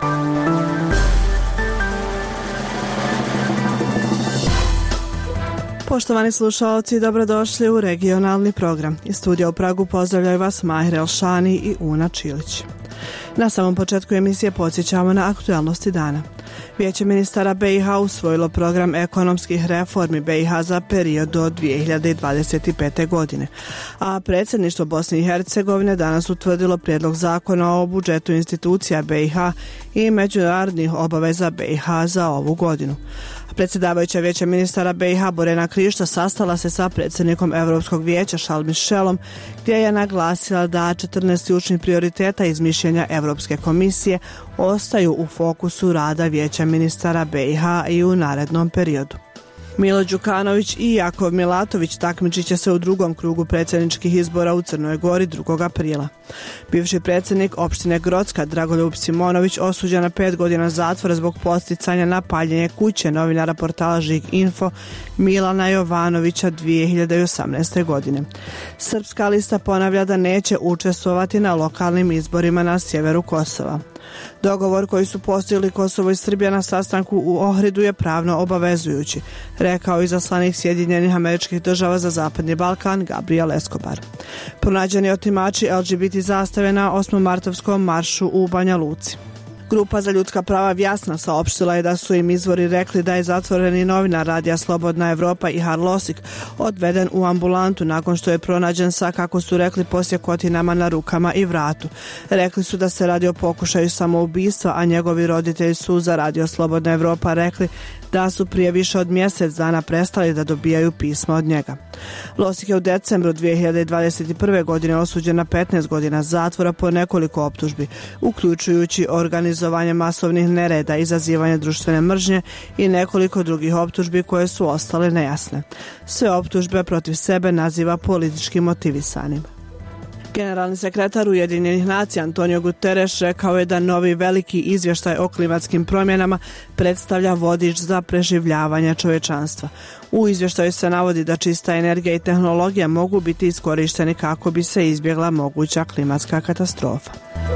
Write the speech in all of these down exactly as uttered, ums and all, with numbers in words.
Poštovani slušalci, dobrodošli u regionalni program. Iz studija u Pragu pozdravljaju vas Mahir Elšani i Una Čilić. Na samom početku emisije podsjećamo na aktualnosti dana. Vijeće ministara B i H usvojilo program ekonomskih reformi B i H za period do dvije hiljade dvadeset pete. godine, a predsjedništvo Bosne i Hercegovine danas utvrdilo prijedlog zakona o budžetu institucija B i H i međunarodnih obaveza B i H za ovu godinu. Predsjedavajuća Vijeća ministara B i H Borena Krišto sastala se sa predsjednikom Europskog vijeća Charles Michelom, gdje je naglasila da četrnaest ključnih prioriteta iz mišljenja Europske komisije ostaju u fokusu rada Vijeća ministara B i H i u narednom periodu. Milo Đukanović i Jakov Milatović takmičit će se u drugom krugu predsjedničkih izbora u Crnoj Gori drugog aprila. Bivši predsjednik opštine Grocka Dragoljub Simonović osuđen na pet godina zatvora zbog podsticanja na paljenje kuće novinara portala Žig Info Milana Jovanovića dvije hiljade osamnaeste. godine. Srpska lista ponavlja da neće učestvovati na lokalnim izborima na sjeveru Kosova. Dogovor koji su postigli Kosovo i Srbija na sastanku u Ohridu je pravno obavezujući, rekao izaslanik Sjedinjenih Američkih Država za Zapadni Balkan Gabriel Escobar. Pronađeni otimači L G B T zastave na osmomartovskom maršu u Banja Luci. Grupa za ljudska prava Vjasna saopštila je da su im izvori rekli da je zatvoreni novinar Radija Slobodna Evropa Ihar Losik odveden u ambulantu nakon što je pronađen sa, kako su rekli, posjekotinama na rukama i vratu. Rekli su da se radi o pokušaju samoubistva, a njegovi roditelji su za Radio Slobodna Evropa rekli da su prije više od mjesec dana prestali da dobijaju pisma od njega. Losik je u decembru dvije hiljade dvadeset prve. godine osuđen na petnaest godina zatvora po nekoliko optužbi, uključujući organizovanje masovnih nereda, izazivanje društvene mržnje i nekoliko drugih optužbi koje su ostale nejasne. Sve optužbe protiv sebe naziva politički motivisanim. Generalni sekretar Ujedinjenih nacija Antonio Guterres rekao je da novi veliki izvještaj o klimatskim promjenama predstavlja vodič za preživljavanje čovječanstva. U izvještaju se navodi da čista energija i tehnologija mogu biti iskorišteni kako bi se izbjegla moguća klimatska katastrofa.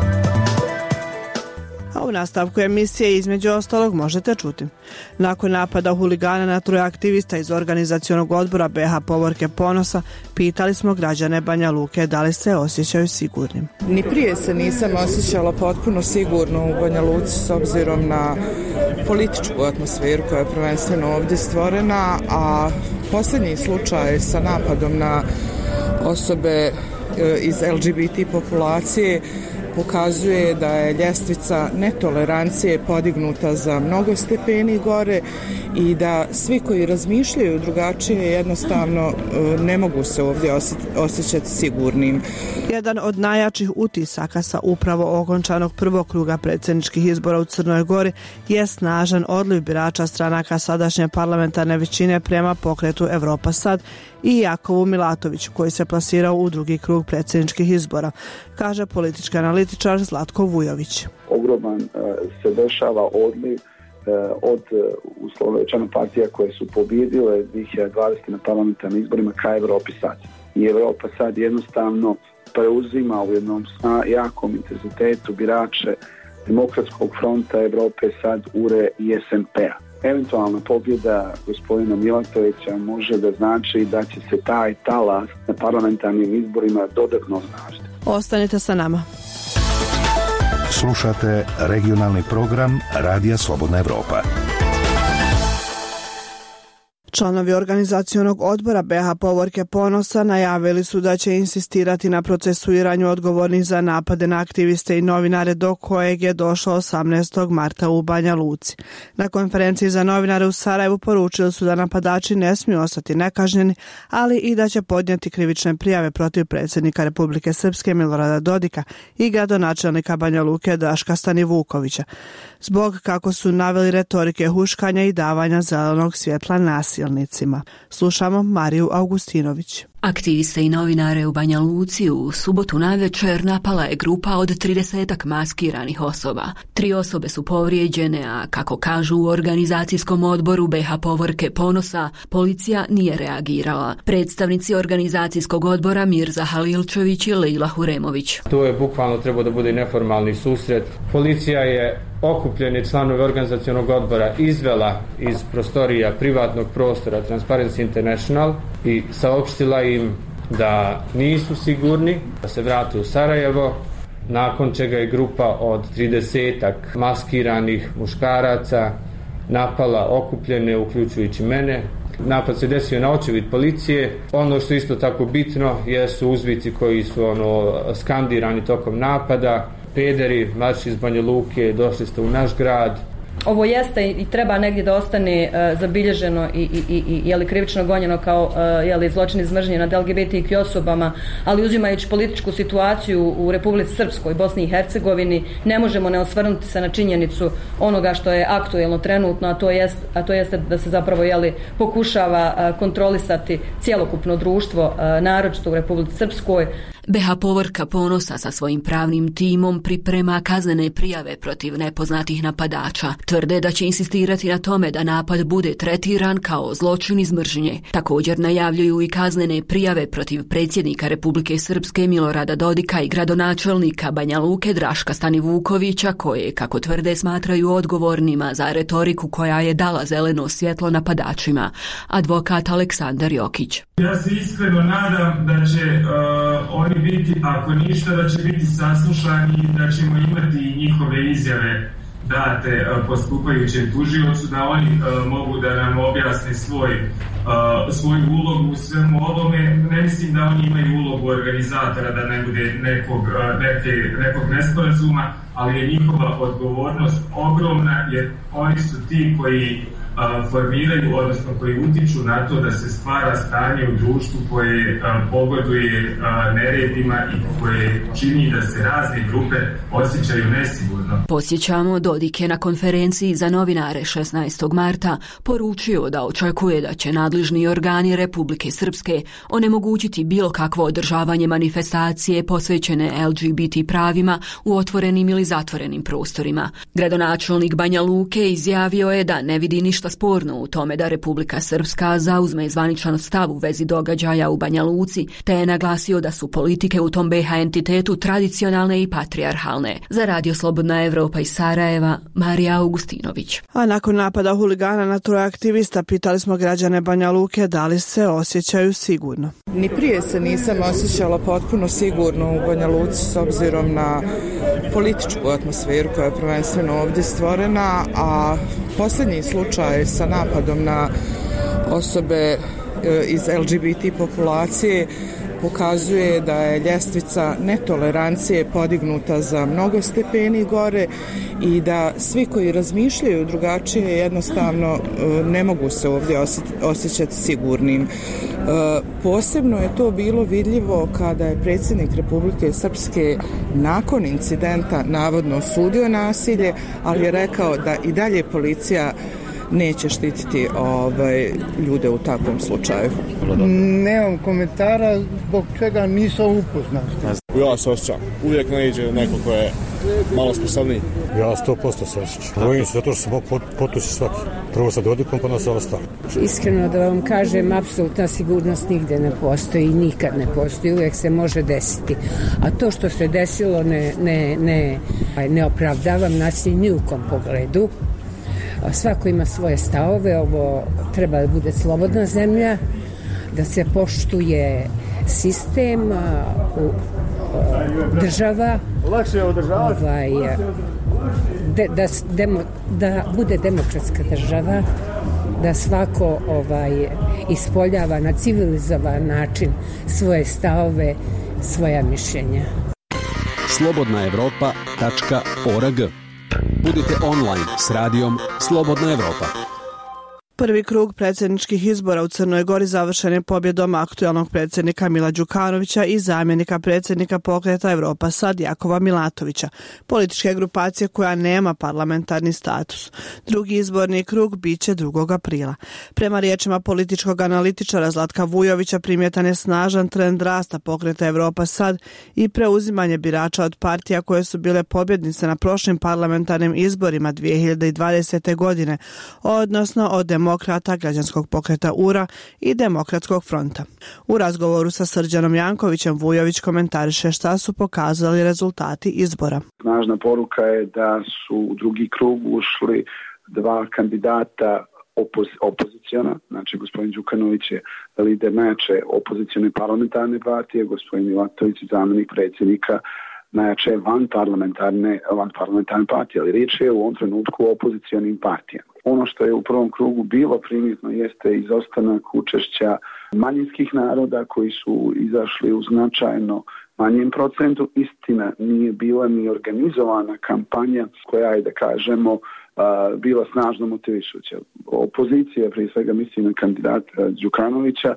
A u nastavku emisije između ostalog možete čuti. Nakon napada huligana na troje aktivista iz organizacionog odbora B H Povorke Ponosa, pitali smo građane Banja Luke da li se osjećaju sigurnim. Ni prije se nisam osjećala potpuno sigurno u Banja Luci s obzirom na političku atmosferu koja je prvenstveno ovdje stvorena, a posljednji slučaj sa napadom na osobe iz L G B T populacije pokazuje da je ljestvica netolerancije podignuta za mnogo stepeni gore i da svi koji razmišljaju drugačije jednostavno ne mogu se ovdje osjećati sigurnim. Jedan od najjačih utisaka sa upravo okončanog prvog kruga predsjedničkih izbora u Crnoj Gori je snažan odliv birača stranaka sadašnje parlamentarne većine prema pokretu Evropa Sad i Jakovu Milatoviću, koji se plasirao u drugi krug predsjedničkih izbora, kaže politički analitičar Zlatko Vujović. Ogroman se dešava odliv od uslovečana partija koje su pobjedile dvije hiljade dvadesete. na parlamentarnim izborima ka Evropi Sad. I Evropa Sad jednostavno preuzima u jednom jakom intenzitetu birače Demokratskog fronta, Evrope Sad, U R E i S N P-a. Eventualna pobjeda gospodina Milatovića može da znači da će se taj talas na parlamentarnim izborima dodatno osnažiti. Ostanite sa nama. Slušate regionalni program Radija Slobodna Evropa. Članovi organizacionog odbora B H Povorke Ponosa najavili su da će insistirati na procesuiranju odgovornih za napade na aktiviste i novinare do kojeg je došlo osamnaestog marta u Banja Luci. Na konferenciji za novinare u Sarajevu poručili su da napadači ne smiju ostati nekažnjeni, ali i da će podnijeti krivične prijave protiv predsjednika Republike Srpske Milorada Dodika i gradonačelnika Banja Luke Draška Stanivukovića, zbog, kako su naveli, retorike huškanja i davanja zelenog svjetla nasilnicima. Slušamo Mariju Augustinović. Aktiviste i novinare u Banja Luci u subotu navečer napala je grupa od tridesetak maskiranih osoba. Tri osobe su povrijeđene, a kako kažu u organizacijskom odboru B H Povorke Ponosa, policija nije reagirala. Predstavnici organizacijskog odbora Mirza Halilčević i Leila Huremović. To je bukvalno trebao da bude neformalni susret. Policija je okupljene članove organizacionog odbora izvela iz prostorija privatnog prostora Transparency International i saopštila im da nisu sigurni, da se vrate u Sarajevo, nakon čega je grupa od tridesetak maskiranih muškaraca napala okupljene, uključujući mene. Napad se desio na očevid policije. Ono što je isto tako bitno jesu uzvici koji su ono skandirani tokom napada. Pederi, marš iz Banja Luke, došli ste u naš grad. Ovo jeste i treba negdje da ostane uh, zabilježeno i, i, i, i je li krivično gonjeno kao uh, je li zločin iz mržnje nad L G B T Q osobama, ali uzimajući političku situaciju u Republici Srpskoj, Bosni i Hercegovini, ne možemo ne osvrnuti se na činjenicu onoga što je aktuelno trenutno, a to jest, a to jeste da se zapravo je li pokušava uh, kontrolisati cjelokupno društvo, uh, naročito u Republici Srpskoj. B H Povorka Ponosa sa svojim pravnim timom priprema kaznene prijave protiv nepoznatih napadača. Tvrde da će insistirati na tome da napad bude tretiran kao zločin iz mržnje. Također najavljuju i kaznene prijave protiv predsjednika Republike Srpske Milorada Dodika i gradonačelnika Banja Luke Draška Stanivukovića, koje, kako tvrde, smatraju odgovornima za retoriku koja je dala zeleno svjetlo napadačima. Advokat Aleksandar Jokić. Ja se iskreno nadam da će uh, oni biti, ako ništa, da će biti saslušani i da ćemo imati njihove izjave date uh, postupajućem tužiocu, da oni uh, mogu da nam objasne svoj, uh, svoju ulogu u svemu ovome. Ne mislim da oni imaju ulogu organizatora, da ne bude nekog, uh, neke, nekog nesporazuma, ali je njihova odgovornost ogromna, jer oni su ti koji a, formiraju, odnosno koji utiču na to da se stvara stanje u društvu koje a, pogoduje a, neredima i koje čini da se razne grupe osjećaju nesigurno. Podsjećamo, Dodik je na konferenciji za novinare šesnaestog marta poručio da očekuje da će nadležni organi Republike Srpske onemogućiti bilo kakvo održavanje manifestacije posvećene L G B T pravima u otvorenim ili zatvorenim prostorima. Gradonačelnik Banja Luke izjavio je da ne vidi ništa sporno u tome da Republika Srpska zauzme zvaničan stav u vezi događaja u Banja Luci, te je naglasio da su politike u tom B H entitetu tradicionalne i patrijarhalne. Za Radio Slobodna Evropa iz Sarajeva, Marija Augustinović. A nakon napada huligana na troje aktivista pitali smo građane Banja Luke da li se osjećaju sigurno. Ni prije se nisam osjećala potpuno sigurno u Banja Luci s obzirom na političku atmosferu koja je prvenstveno ovdje stvorena, a posljednji slučaj sa napadom na osobe iz L G B T populacije pokazuje da je ljestvica netolerancije podignuta za mnogo stepeni gore i da svi koji razmišljaju drugačije jednostavno ne mogu se ovdje osjećati sigurnim. Posebno je to bilo vidljivo kada je predsjednik Republike Srpske nakon incidenta navodno osudio nasilje, ali je rekao da i dalje policija neće štititi ovaj, ljude u takvom slučaju. Nemam komentara zbog čega nisam upoznat. Ja se osjećam. Uvijek naiđe neko ko je malo sposobniji. Ja sto posto se osjećam. Bojim se zato što se mogu potući svaki. Prvo sa Dodikom, pa nas ostalo. Iskreno da vam kažem, apsolutna sigurnost nigde ne postoji i nikad ne postoji. Uvijek se može desiti. A to što se desilo ne, ne, ne, ne opravdavam nasilje ni u kom pogledu. Svako ima svoje stavove, ovo treba da bude slobodna zemlja, da se poštuje sistem, u, država, ovaj, de, da, demo, da bude demokratska država, da svako ovaj, ispoljava na civilizovan način svoje stavove, svoja mišljenja. slobodna evropa tačka org. Budite online s radijom Slobodna Evropa. Prvi krug predsjedničkih izbora u Crnoj Gori završen je pobjedom aktualnog predsjednika Mila Đukanovića i zamjenika predsjednika Pokreta Evropa Sad Jakova Milatovića, političke grupacije koja nema parlamentarni status. Drugi izborni krug bit će drugog aprila. Prema riječima političkog analitičara Zlatka Vujovića primjetan je snažan trend rasta Pokreta Evropa Sad i preuzimanje birača od partija koje su bile pobjednice na prošlim parlamentarnim izborima dvije hiljade dvadesete. godine, odnosno od Demokrata, Građanskog pokreta U R A i Demokratskog fronta. U razgovoru sa Srđanom Jankovićem Vujović komentariše šta su pokazali rezultati izbora. Snažna poruka je da su u drugi krug ušli dva kandidata opozi- opoziciona, znači gospodin Đukanović je lider najjače opozicione parlamentarne partije, gospodin Milatović zamjenik predsjednika najjače van parlamentarne, van parlamentarne partije, ali riječ je u ovom trenutku o opozicionim partijama. Ono što je u prvom krugu bilo primjetno jeste izostanak učešća manjinskih naroda koji su izašli u značajno manjem procentu. Istina, nije bila ni organizovana kampanja koja je, da kažemo, bila snažno motivišuća. Opozicija, prije svega mislim na kandidata Đukanovića,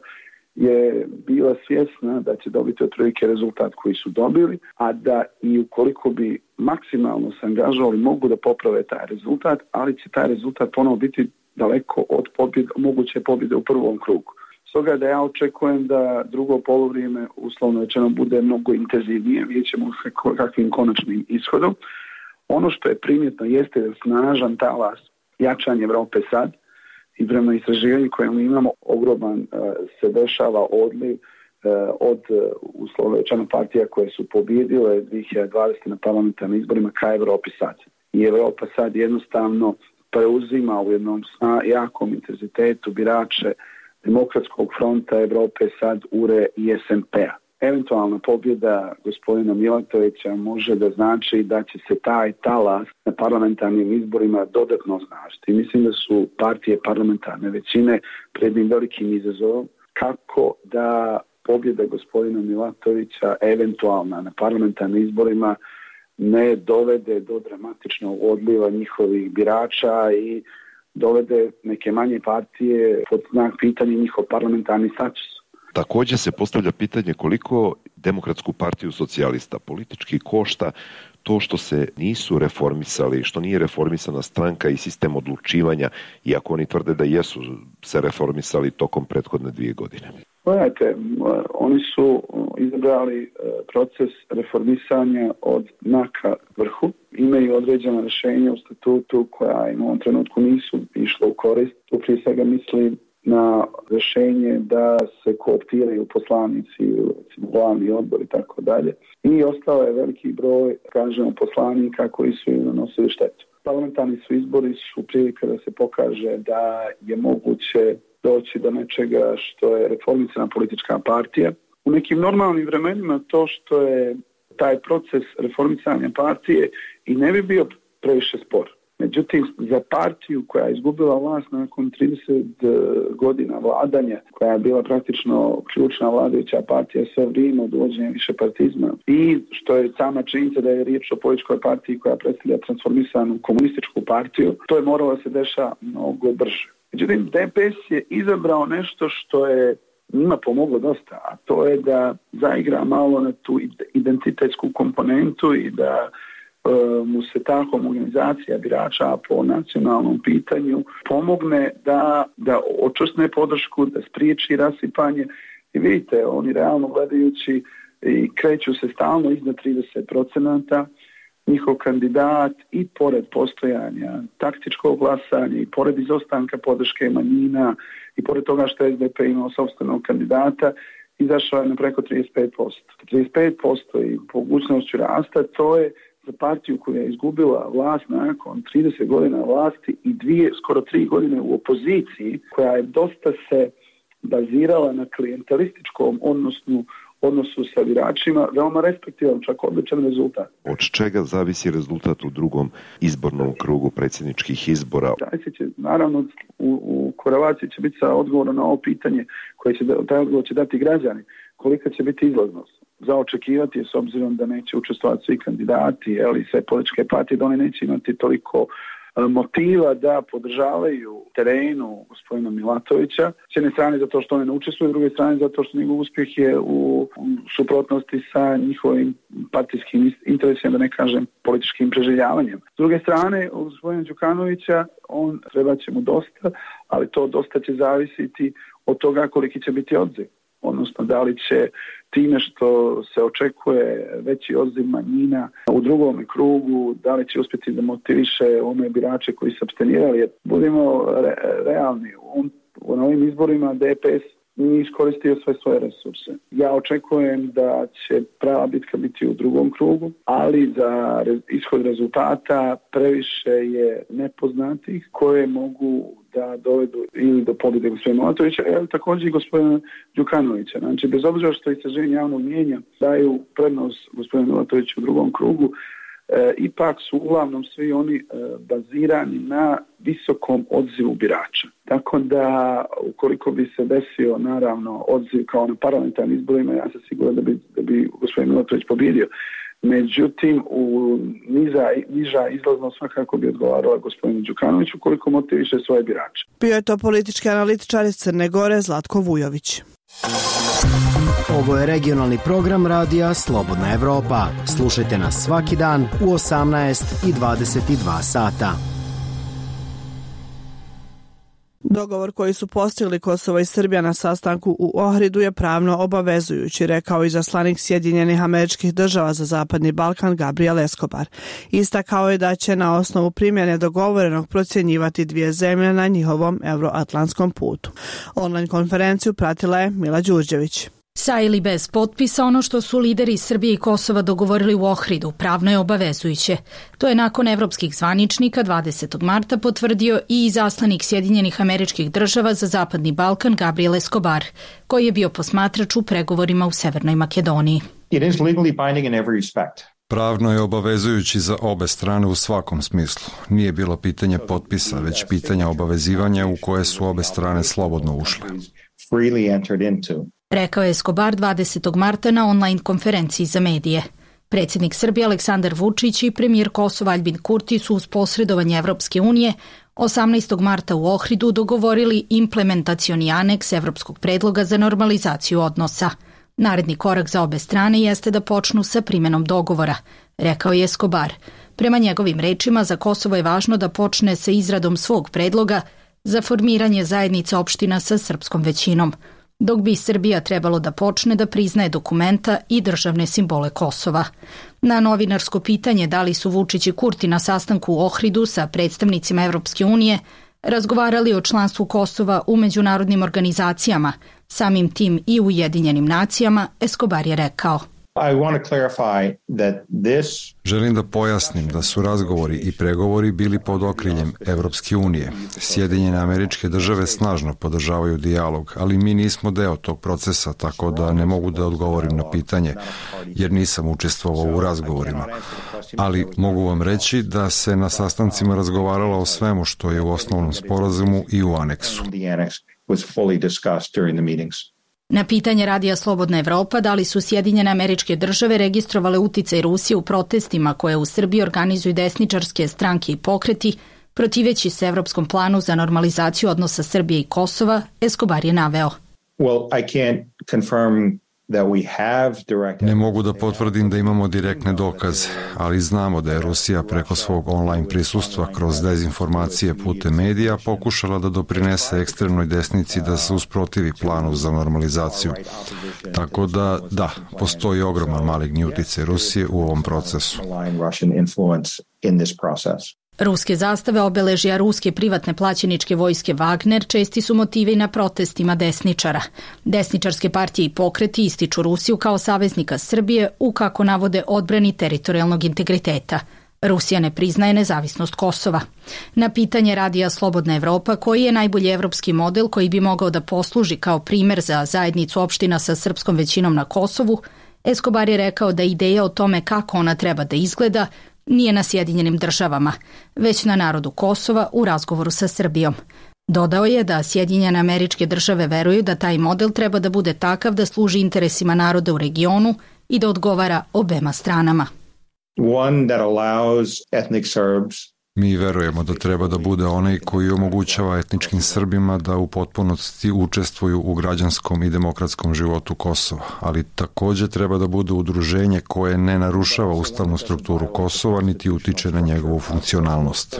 je bila svjesna da će dobiti otprilike rezultat koji su dobili, a da i ukoliko bi maksimalno se angažovali mogu da poprave taj rezultat, ali će taj rezultat ponovo biti daleko od pobjede, moguće pobjede u prvom krugu. Stoga da ja očekujem da drugo poluvrijeme uslovno rečeno bude mnogo intenzivnije, vidjet ćemo kakvim konačnim ishodom. Ono što je primjetno jeste da snažan talas jačanje Evrope Sad i prema istraživanju koje mi imamo ogroman uh, se dešava odliv uh, od uh, uslovno rečeno partija koje su pobjedile dvije hiljade dvadesete. na parlamentarnim izborima ka Evropi Sad. I Evropa Sad jednostavno preuzima u jednom jakom intenzitetu birače Demokratskog fronta, Evrope Sad, U R E i S N P-a. Eventualna pobjeda gospodina Milatovića može da znači da će se taj talas na parlamentarnim izborima dodatno osnažiti. Mislim da su partije parlamentarne većine pred jednim velikim izazovom kako da pobjeda gospodina Milatovića eventualna na parlamentarnim izborima ne dovede do dramatičnog odliva njihovih birača i dovede neke manje partije pod znak pitanja njihov parlamentarni status. Također se postavlja pitanje koliko Demokratsku partiju socijalista politički košta to što se nisu reformisali, što nije reformisana stranka i sistem odlučivanja, iako oni tvrde da jesu se reformisali tokom prethodne dvije godine. Gledajte, oni su izabrali proces reformisanja od dna ka vrhu. Imaju određena rješenja u statutu koja im u ovom trenutku nisu išla u korist. Tu prije svega mislim na rješenje da se kooptiraju poslanici, recimo glavni odbor i tako dalje. I ostao je veliki broj, kažemo, poslanika koji su im nanosili štetu. Parlamentarni su izbori su prilika da se pokaže da je moguće doći do nečega što je reformisana politička partija. U nekim normalnim vremenima to što je taj proces reformisanja partije i ne bi bio previše spor. Međutim, za partiju koja je izgubila vlast nakon trideset godina vladanja, koja je bila praktično ključna vladajuća partija sve vrijeme od uvođenja višepartizma i što je sama činjenica da je riječ o političkoj partiji koja predstavlja transformisanu komunističku partiju, to je moralo da se deša mnogo brže. Međutim, D P S je izabrao nešto što je njima pomoglo dosta, a to je da zaigra malo na tu identitetsku komponentu i da mu se ta homogenizacija birača po nacionalnom pitanju pomogne da, da očvrsne podršku, da spriječi rasipanje. I vidite, oni realno gledajući i kreću se stalno iznad trideset procenata. Njihov kandidat i pored postojanja taktičkog glasanja i pored izostanka podrške manjina i pored toga što je S D P imao sopstvenog kandidata, izašao je na preko trideset pet posto. trideset pet posto i mogućnošću rasta, to je za partiju koja je izgubila vlast nakon trideset godina vlasti i dvije, skoro tri godine u opoziciji, koja je dosta se bazirala na klijentelističkom odnosu, odnosu sa biračima, veoma respektivan, čak odličan rezultat. Od čega zavisi rezultat u drugom izbornom krugu predsjedničkih izbora? Taj će, naravno, u, u korelaciji će biti sa odgovorom na ovo pitanje koje će, taj odgovor će dati građani. Kolika će biti izlaznost? Za očekivati je, s obzirom da neće učestvovati svi kandidati, ali sve političke partije, da oni neće imati toliko motiva da podržavaju terenu gospodina Milatovića. S jedne strane zato što oni ne učestvuju, s druge strane zato što njegov uspjeh je u suprotnosti sa njihovim partijskim interesima, da ne kažem političkim preživljavanjem. S druge strane, od gospodina Đukanovića, on treba će mu dosta, ali to dosta će zavisiti od toga koliki će biti odziv. Odnosno, da li će time što se očekuje veći odziv manjina u drugom krugu, da li će uspjeti da motiviše one birače koji se abstenirali. Jer budimo re, realni, on, na ovim izborima D P S nije iskoristio sve svoje resurse. Ja očekujem da će prava bitka biti u drugom krugu, ali za ishod rezultata previše je nepoznatih koje mogu da dovedu ili do pobjede gospodina Milatovića, ali također i gospodina Đukanovića. Znači, bez obzira što istraživanje javnog mnijenja daju prednost gospodinu Milatoviću u drugom krugu, e, ipak su uglavnom svi oni e, bazirani na visokom odzivu birača. Tako da, ukoliko bi se desio, naravno, odziv kao na parlamentarnim izborima, ja sam siguran da bi, da bi gospodin Milatović pobjedio. Međutim, u niza, niža izlaznost svakako bi odgovarala gospodinu Đukanoviću koliko motiviše svoje birače. Bio je to politički analitičar iz Crne Gore Zlatko Vujović. Ovo je regionalni program radija Slobodna Evropa. Slušajte nas svaki dan u osamnaest i dvadeset dva sata. Dogovor koji su postigli Kosovo i Srbija na sastanku u Ohridu je pravno obavezujući, rekao izaslanik Sjedinjenih Američkih Država za Zapadni Balkan Gabriel Escobar. Istakao je da će na osnovu primjene dogovorenog procjenjivati dvije zemlje na njihovom euroatlantskom putu. Online konferenciju pratila je Mila Đurđević. Sa ili bez potpisa, ono što su lideri Srbije i Kosova dogovorili u Ohridu pravno je obavezujuće. To je nakon evropskih zvaničnika dvadesetog marta potvrdio i izaslanik Sjedinjenih Američkih Država za Zapadni Balkan Gabriel Escobar, koji je bio posmatrač u pregovorima u Severnoj Makedoniji. It is legally binding in every respect. Pravno je obavezujući za obe strane u svakom smislu. Nije bilo pitanje potpisa, već pitanja obavezivanja u koje su obe strane slobodno ušle. Freely entered into. Rekao je Escobar dvadesetog marta na online konferenciji za medije. Predsjednik Srbije Aleksandar Vučić i premijer Kosova Aljbin Kurti su uz posredovanje Evropske unije osamnaestog marta u Ohridu dogovorili implementacioni aneks Evropskog predloga za normalizaciju odnosa. Naredni korak za obe strane jeste da počnu sa primjenom dogovora, rekao je Escobar. Prema njegovim rečima, za Kosovo je važno da počne sa izradom svog predloga za formiranje zajednice opština sa srpskom većinom, dok bi Srbija trebalo da počne da priznaje dokumenta i državne simbole Kosova. Na novinarsko pitanje da li su Vučić i Kurti na sastanku u Ohridu sa predstavnicima Evropske unije razgovarali o članstvu Kosova u međunarodnim organizacijama, samim tim i u Ujedinjenim nacijama, Escobar je rekao. I want to clarify that this... Želim da pojasnim da su razgovori i pregovori bili pod okriljem Evropske unije. Sjedinjene Američke Države snažno podržavaju dijalog, ali mi nismo deo tog procesa, tako da ne mogu da odgovorim na pitanje, jer nisam učestvovao u razgovorima. Ali mogu vam reći da se na sastancima razgovaralo o svemu što je u osnovnom sporazumu i u aneksu. Na pitanje radija Slobodna Evropa da li su Sjedinjene Američke Države registrovale uticaj Rusije u protestima koje u Srbiji organizuju desničarske stranke i pokreti, protiveći se evropskom planu za normalizaciju odnosa Srbije i Kosova, Escobar je naveo. Well, I can't confirm that we have direct... Ne mogu da potvrdim da imamo direktne dokaze, ali znamo da je Rusija preko svog online prisustva kroz dezinformacije putem medija pokušala da doprinese ekstremnoj desnici da se usprotivi planu za normalizaciju. Tako da, da, postoji ogroman maligni uticaj Rusije u ovom procesu. Ruske zastave, obeležja ruske privatne plaćeničke vojske Wagner česti su motivi na protestima desničara. Desničarske partije i pokreti ističu Rusiju kao saveznika Srbije u, kako navode, odbrani teritorijalnog integriteta. Rusija ne priznaje nezavisnost Kosova. Na pitanje radija Slobodna Evropa koji je najbolji evropski model koji bi mogao da posluži kao primer za zajednicu opština sa srpskom većinom na Kosovu, Escobar je rekao da ideja o tome kako ona treba da izgleda nije na Sjedinjenim Državama, već na narodu Kosova u razgovoru sa Srbijom. Dodao je da Sjedinjene Američke Države veruju da taj model treba da bude takav da služi interesima naroda u regionu i da odgovara obema stranama. One that allows ethnic Serbs Mi verujemo da treba da bude onaj koji omogućava etničkim Srbima da u potpunosti učestvuju u građanskom i demokratskom životu Kosova, ali takođe treba da bude udruženje koje ne narušava ustavnu strukturu Kosova niti utiče na njegovu funkcionalnost.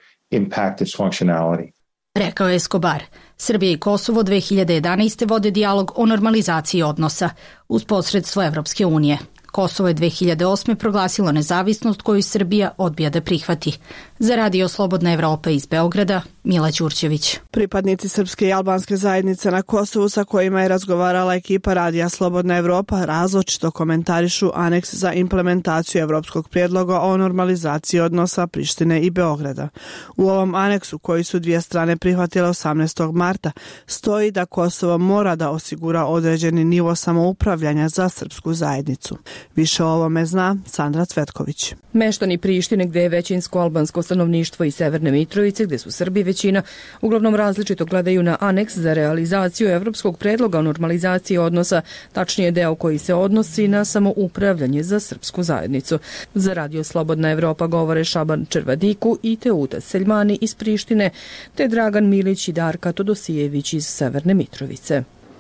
Rekao je Escobar. Srbija i Kosovo dve hiljade jedanaeste vode dijalog o normalizaciji odnosa uz posredstvo Evropske unije. Kosovo je dve hiljade osme proglasilo nezavisnost koju Srbija odbija da prihvati. Za Radio Slobodna Evropa iz Beograda, Mila Đurđević. Pripadnici srpske i albanske zajednice na Kosovu sa kojima je razgovarala ekipa Radija Slobodna Evropa različito komentarišu aneks za implementaciju evropskog prijedloga o normalizaciji odnosa Prištine i Beograda. U ovom aneksu, koji su dvije strane prihvatile osamnaestog marta, stoji da Kosovo mora da osigura određeni nivo samoupravljanja za srpsku zajednicu. Više o ovome zna Sandra Cvetković. Meštani Prištine, gde je većinsko albansko stanovništvo, i Severne Mitrovice, gde su Srbi većina, uglavnom različito gledaju na aneks za realizaciju evropskog predloga o normalizaciji odnosa, tačnije deo koji se odnosi na samoupravljanje za srpsku zajednicu. Za Radio Slobodna Evropa govore Šaban Červadiku i Teuta Seljmani iz Prištine, te Dragan Milić i Darka Todosijević iz Severne Mitrovice.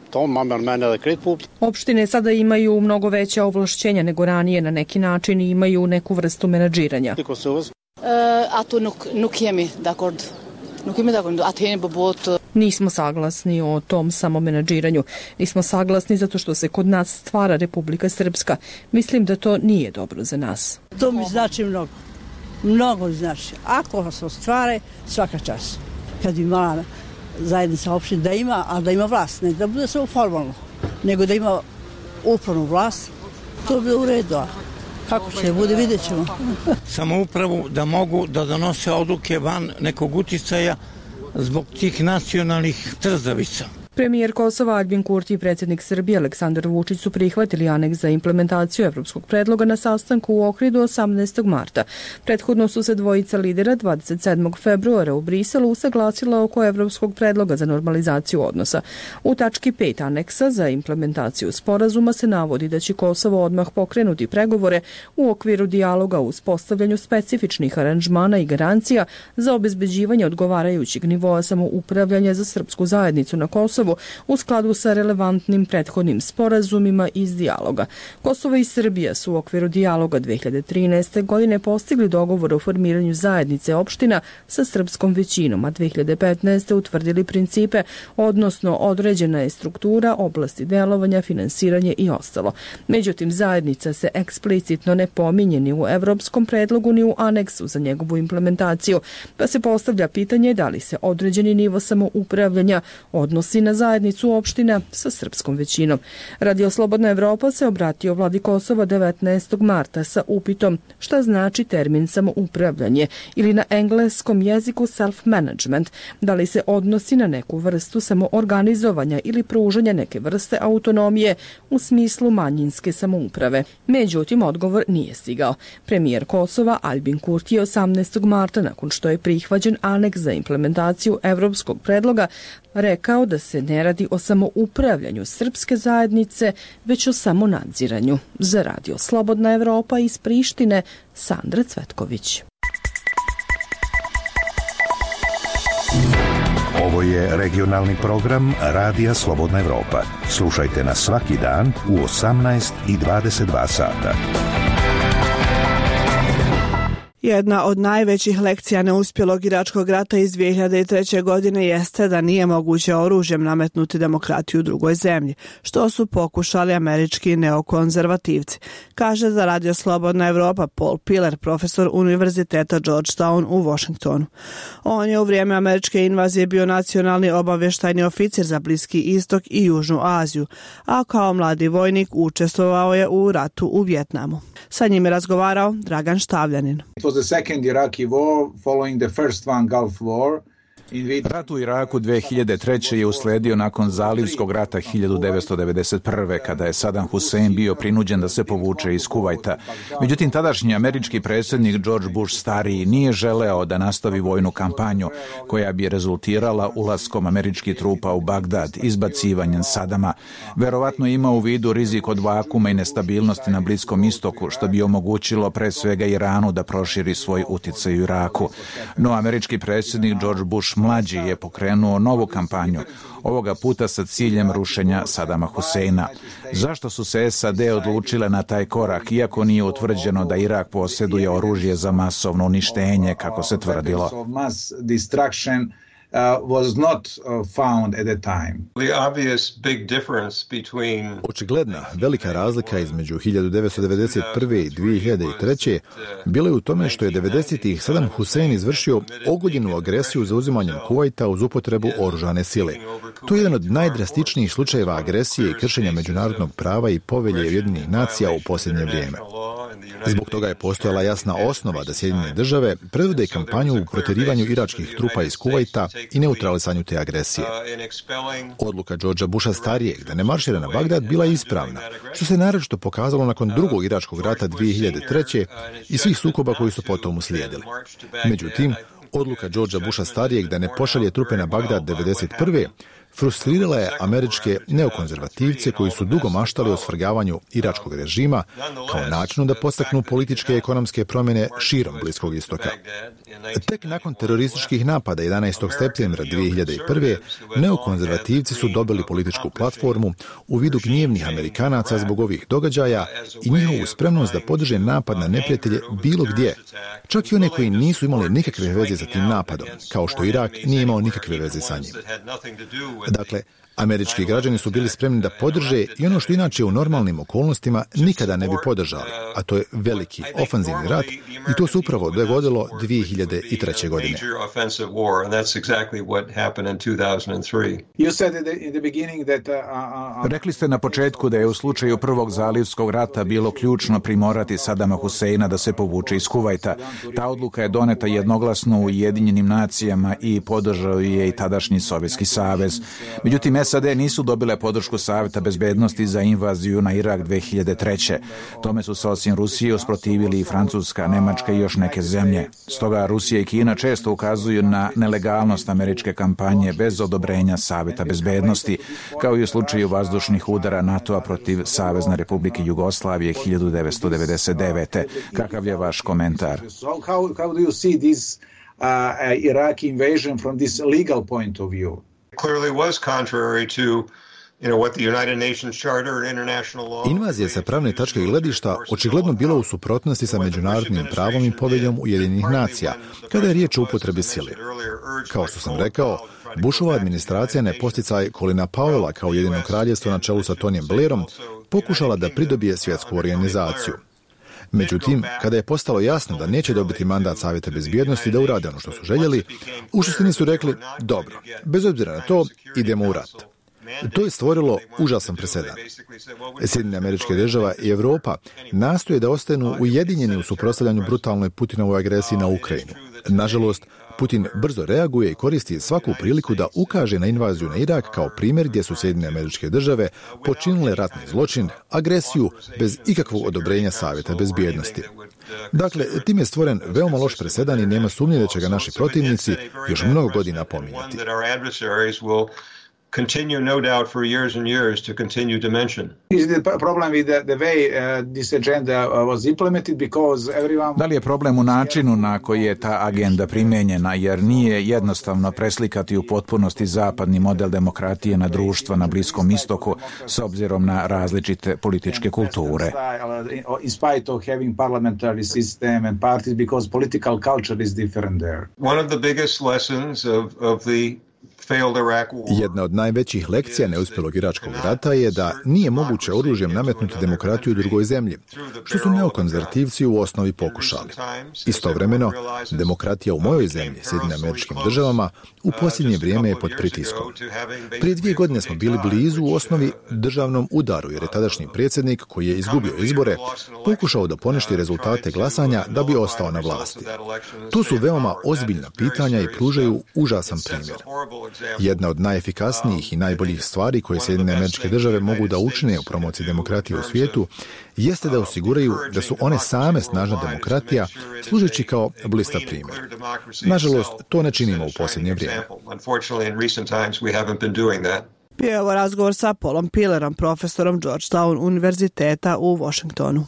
Opštine sada imaju mnogo veća ovlašćenja nego ranije, na neki način imaju neku vrstu menadžiranja. Nismo saglasni o tom samomenadžiranju. Nismo saglasni zato što se kod nas stvara Republika Srpska. Mislim da to nije dobro za nas. To mi znači mnogo. Mnogo znači. Ako se ostvare, svaka čast. Kad ima zajednica opština da ima, a da ima vlast, ne da bude samo formalno, nego da ima upravnu vlast, to bi u redu. Kako će bude, vidjet ćemo. Samoupravu da mogu da donose odluke van nekog uticaja zbog tih nacionalnih trzavica. Premijer Kosova Aljbin Kurti i predsjednik Srbije Aleksandar Vučić su prihvatili aneks za implementaciju evropskog predloga na sastanku u Ohridu osamnaestog marta. Prethodno su se dvojica lidera dvadeset sedmog februara u Briselu usaglasila oko evropskog predloga za normalizaciju odnosa. U tački pet aneksa za implementaciju sporazuma se navodi da će Kosovo odmah pokrenuti pregovore u okviru dijaloga o uspostavljanju specifičnih aranžmana i garancija za obezbeđivanje odgovarajućeg nivoa samoupravljanja za srpsku zajednicu na Kosovu u skladu sa relevantnim prethodnim sporazumima iz dijaloga. Kosovo i Srbija su u okviru dijaloga dve hiljade trinaeste. godine postigli dogovor o formiranju zajednice opština sa srpskom većinom, a dve hiljade petnaeste. utvrdili principe, odnosno određena je struktura, oblasti delovanja, finansiranje i ostalo. Međutim, zajednica se eksplicitno ne pominje ni u evropskom predlogu ni u aneksu za njegovu implementaciju, pa se postavlja pitanje da li se određeni nivo samoupravljanja odnosi na zajednicu opština sa srpskom većinom. Radio Slobodna Evropa se obratio vladi Kosova devetnaestog marta sa upitom šta znači termin samoupravljanje ili na engleskom jeziku self-management, da li se odnosi na neku vrstu samoorganizovanja ili pružanja neke vrste autonomije u smislu manjinske samouprave. Međutim, odgovor nije stigao. Premijer Kosova Aljbin Kurti je osamnaestog marta, nakon što je prihvaćen aneks za implementaciju evropskog predloga, rekao da se ne radi o samoupravljanju srpske zajednice, već o samonadziranju. Za Radio Slobodna Evropa iz Prištine, Sandra Cvetković. Ovo je regionalni program Radija Slobodna Evropa. Slušajte nas svaki dan u osamnaest i dvadeset dva sata. Jedna od najvećih lekcija neuspjelog iračkog rata iz dvije hiljade treće. godine jeste da nije moguće oružjem nametnuti demokratiju u drugoj zemlji, što su pokušali američki neokonzervativci, kaže za Radio Slobodna Evropa Paul Piller, profesor Univerziteta Georgetown u Washingtonu. On je u vrijeme američke invazije bio nacionalni obavještajni oficir za Bliski istok i Južnu Aziju, a kao mladi vojnik učestvovao je u ratu u Vjetnamu. Sa njim je razgovarao Dragan Štavljanin. It was the second Iraqi war following the first one, Gulf War. Rat u Iraku dve hiljade treće je usledio nakon Zalivskog rata hiljadu devetsto devedeset prve. kada je Saddam Hussein bio prinuđen da se povuče iz Kuvajta. Međutim, tadašnji američki predsjednik George Bush stariji nije želeo da nastavi vojnu kampanju koja bi rezultirala ulaskom američkih trupa u Bagdad, izbacivanjem Sadama. Verovatno ima u vidu rizik od vakuma i nestabilnosti na Bliskom istoku, što bi omogućilo pre svega Iranu da proširi svoj uticaj u Iraku. No, američki predsjednik George Bush mlađi je pokrenuo novu kampanju, ovoga puta sa ciljem rušenja Sadama Huseina. Zašto su se S A D odlučile na taj korak, iako nije utvrđeno da Irak posjeduje oružje za masovno uništenje, kako se tvrdilo? Uh, was not uh, found at the time. The obvious big difference between Očigledna velika razlika između hiljadu devetsto devedeset prve i dve hiljade treće. bila je u tome što je devedesetih Saddam Hussein izvršio ogoljenu agresiju za uzimanjem Kuvajta uz upotrebu oružane sile. To je jedan od najdrastičnijih slučajeva agresije i kršenja međunarodnog prava i povelje Ujedinjenih nacija u posljednje vrijeme. Zbog toga je postojala jasna osnova da Sjedinjene države predvode kampanju u protjerivanju iračkih trupa iz Kuvajta i neutralisanju te agresije. Odluka Georgea Busha starijeg da ne maršira na Bagdad bila je ispravna, što se naročito pokazalo nakon drugog iračkog rata dve hiljade treće. i svih sukoba koji su potom uslijedili. Međutim, odluka Georgea Busha starijeg da ne pošalje trupe na Bagdad devedeset prve. frustrirala je američke neokonzervativce koji su dugo maštali o svrgavanju iračkog režima kao načinu da postaknu političke i ekonomske promjene širom Bliskog istoka. Tek nakon terorističkih napada jedanaestog septembra dve hiljade prve. neokonzervativci su dobili političku platformu u vidu gnjevnih Amerikanaca zbog ovih događaja i njihovu spremnost da podrže napad na neprijatelje bilo gdje, čak i one koji nisu imali nikakve veze sa tim napadom, kao što Irak nije imao nikakve veze sa njim. Dakle, američki građani su bili spremni da podrže i ono što inače u normalnim okolnostima nikada ne bi podržali, a to je veliki ofanzivni rat, i to se upravo dogodilo dve hiljade treće. godine. Rekli ste na početku da je u slučaju prvog Zalivskog rata bilo ključno primorati Sadama Huseina da se povuče iz Kuvajta. Ta odluka je doneta jednoglasno u Ujedinjenim nacijama i podržao je i tadašnji Sovjetski savez. Međutim, S A D nisu dobile podršku Savjeta bezbednosti za invaziju na Irak dve hiljade treće. Tome su se osim Rusije usprotivili i Francuska, Nemačka i još neke zemlje. Stoga Rusija i Kina često ukazuju na nelegalnost američke kampanje bez odobrenja Savjeta bezbednosti, kao i u slučaju vazdušnih udara NATO-a protiv Savezne Republike Jugoslavije hiljadu devetsto devedeset devete. Kakav je vaš komentar? How, how do you see this uh, Iraqi invasion from this legal point of view? Clearly was contrary to you know what the United Nations Charter and international law. Invazija sa pravne tačke gledišta očigledno bila u suprotnosti sa međunarodnim pravom i poveljom Ujedinjenih nacija, kada je riječ o upotrebi sile. Kao što sam rekao, Bushova administracija na posticaj Colina Powella kao Ujedinjeno kraljevstvo na čelu sa Tonyjem Blairom pokušala da pridobije svjetsku organizaciju. Međutim, kada je postalo jasno da neće dobiti mandat Savjeta bezbjednosti da urade ono što su željeli, u suštini su rekli, dobro, bez obzira na to, idemo u rat. To je stvorilo užasan presedan. Sjedinjene Američke Države i Evropa nastoje da ostanu ujedinjeni u suprotstavljanju brutalnoj Putinovoj agresiji na Ukrajinu. Nažalost, Putin brzo reaguje i koristi svaku priliku da ukaže na invaziju na Irak kao primjer gdje su Sjedinjene Američke Države počinile ratni zločin, agresiju bez ikakvog odobrenja Savjeta bezbjednosti. Dakle, tim je stvoren veoma loš presedan i nema sumnje da će ga naši protivnici još mnogo godina pominjati. Continue, no doubt, for years and years to continue to mention. Is the problem with the, the way uh, this agenda was implemented because everyone... Da li je problem u načinu na koji je ta agenda primijenjena, jer nije jednostavno preslikati u potpunosti zapadni model demokratije na društva na Bliskom istoku s obzirom na različite političke kulture. In spite of having parliamentary system and parties because political culture is different there. One of the biggest lessons of, of the Jedna od najvećih lekcija neuspjelog Iračkog rata je da nije moguće oružjem nametnuti demokratiju u drugoj zemlji, što su neokonzervativci u osnovi pokušali. Istovremeno, demokratija u mojoj zemlji, Sjedinjenim Američkim Državama, u posljednje vrijeme je pod pritiskom. Prije dvije godine smo bili blizu u osnovi državnom udaru, jer je tadašnji predsjednik, koji je izgubio izbore, pokušao da poništi rezultate glasanja da bi ostao na vlasti. Tu su veoma ozbiljna pitanja i pružaju užasan primjer. Jedna od najefikasnijih i najboljih stvari koje Sjedinjene Američke Države mogu da učine u promociji demokratije u svijetu jeste da osiguraju da su one same snažna demokratija, služeći kao blista primjer. Nažalost, to ne činimo u posljednje vrijeme. Bio je ovo razgovor sa Paulom Pillerom, profesorom Georgetown univerziteta u Washingtonu.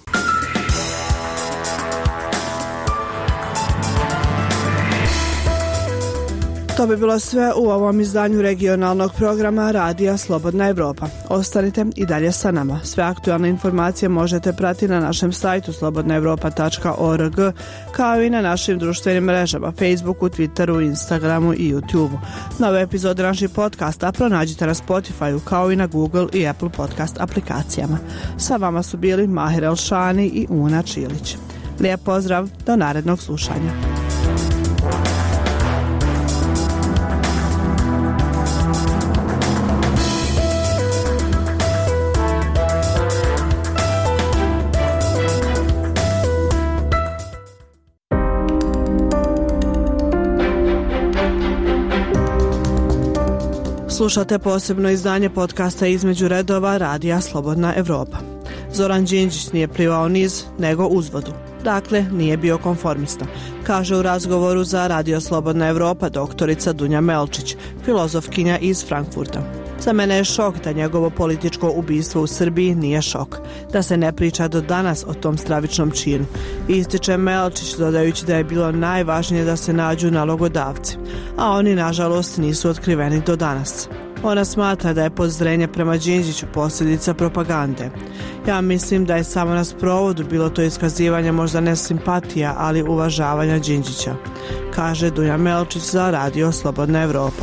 To bi bilo sve u ovom izdanju regionalnog programa Radija Slobodna Evropa. Ostanite i dalje sa nama. Sve aktualne informacije možete pratiti na našem sajtu slobodna evropa tačka org, kao i na našim društvenim mrežama Facebooku, Twitteru, Instagramu i YouTubeu. Nove epizode naših podcasta pronađite na Spotifyu, kao i na Google i Apple podcast aplikacijama. Sa vama su bili Mahir Elšani i Una Čilić. Lijep pozdrav, do narednog slušanja. Slušate posebno izdanje podcasta Između redova Radija Slobodna Evropa. Zoran Đinđić nije plivao niz, nego uzvodu. Dakle, nije bio konformista, kaže u razgovoru za Radio Slobodna Evropa doktorica Dunja Melčić, filozofkinja iz Frankfurta. Za mene je šok da njegovo političko ubistvo u Srbiji nije šok, da se ne priča do danas o tom stravičnom činu. Ističe Melčić, dodajući da je bilo najvažnije da se nađu nalogodavci, a oni nažalost nisu otkriveni do danas. Ona smatra da je pozdrenje prema Đinđiću posljedica propagande. Ja mislim da je samo na sprovodu bilo to iskazivanje možda ne simpatija, ali uvažavanja Đinđića, kaže Dunja Melčić za Radio Slobodna Evropa.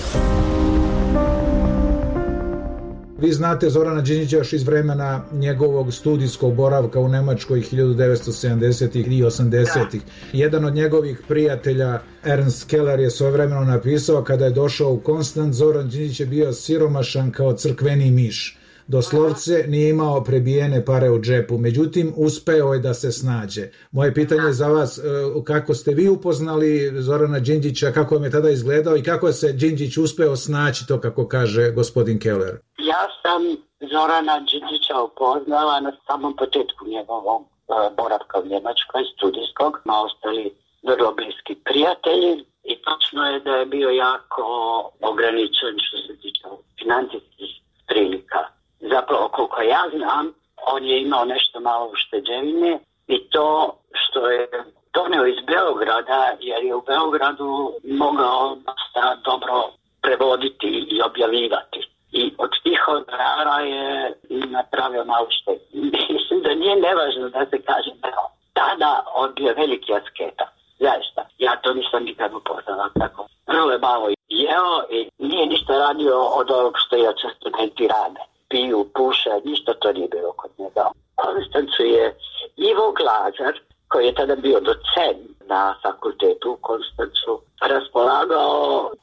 Vi znate Zorana Đinđića još iz vremena njegovog studijskog boravka u Nemačkoj hiljadu devetsto sedamdesetih i osamdesetih. Jedan od njegovih prijatelja, Ernst Keller, je svojevremeno napisao kada je došao u Konstanz, Zoran Đinđić je bio siromašan kao crkveni miš. Doslovce nije imao prebijene pare u džepu, međutim uspeo je da se snađe. Moje pitanje je za vas, kako ste vi upoznali Zorana Đinđića, kako vam je tada izgledao i kako se Đinđić uspeo snaći, to kako kaže gospodin Keller? Ja sam Zorana Đinđića upoznala na samom početku njegovog boravka u Njemačkoj, studijskog, ma ostali vrlo bliski prijatelji i točno je da je bio jako ograničen što se tiče financijskih prilika. Zapravo, koliko ja znam, on je imao nešto malo ušteđevine i to što je doneo iz Beograda, jer je u Beogradu mogao dosta dobro prevoditi i objavljivati. I od tih honorara je napravio malo štetu. Mislim da nije nevažno da se kaže da tada on bio veliki asketa. Zaista, ja to nisam nikad upoznala tako. Vrlo je malo jeo i nije ništa radio od ovog što je studenti rade. Piju, puše, ništa to nije bilo kod njega. Konstancu je Ivo Glazar, koji je tada bio docent na fakultetu u Konstancu, raspolagao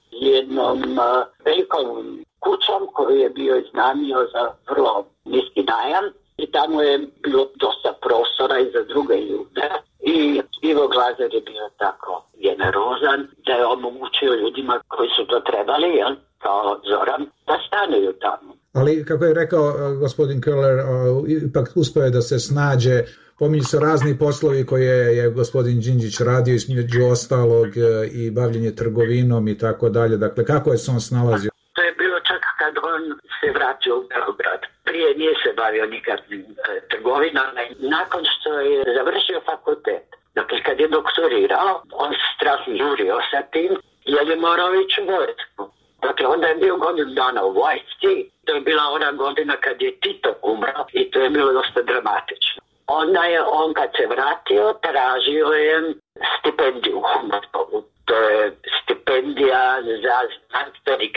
jednom velikom kućom koju je bio iznajmio za vrlo niski najam i tamo je bilo dosta prostora i za druge ljude. I Ivo Glazar je bio tako generozan da je omogućio ljudima koji su to trebali, jel, kao Zoran, da stanuju tamo. Ali, kako je rekao gospodin Keller, ipak uspio je da se snađe. Pominju se razni poslovi koje je gospodin Đinđić radio, između ostalog i bavljenje trgovinom i tako dalje. Dakle, kako je se on snalazio? To je bilo čak kad on se vratio u Beograd. Prije nije se bavio nikakvim e, trgovinama. Nakon što je završio fakultet, dakle, kad je doktorirao, on se strašno žurio sa tim, jer je morao ići u vojsku. Dakle, onda je bio godinu dana u vojsci. To je bila ona godina kad je Tito umrao i to je bilo dosta dramatično. Onda je on kad se vratio tražio je stipendiju u Humboldtovu. To je stipendija za znanstvenik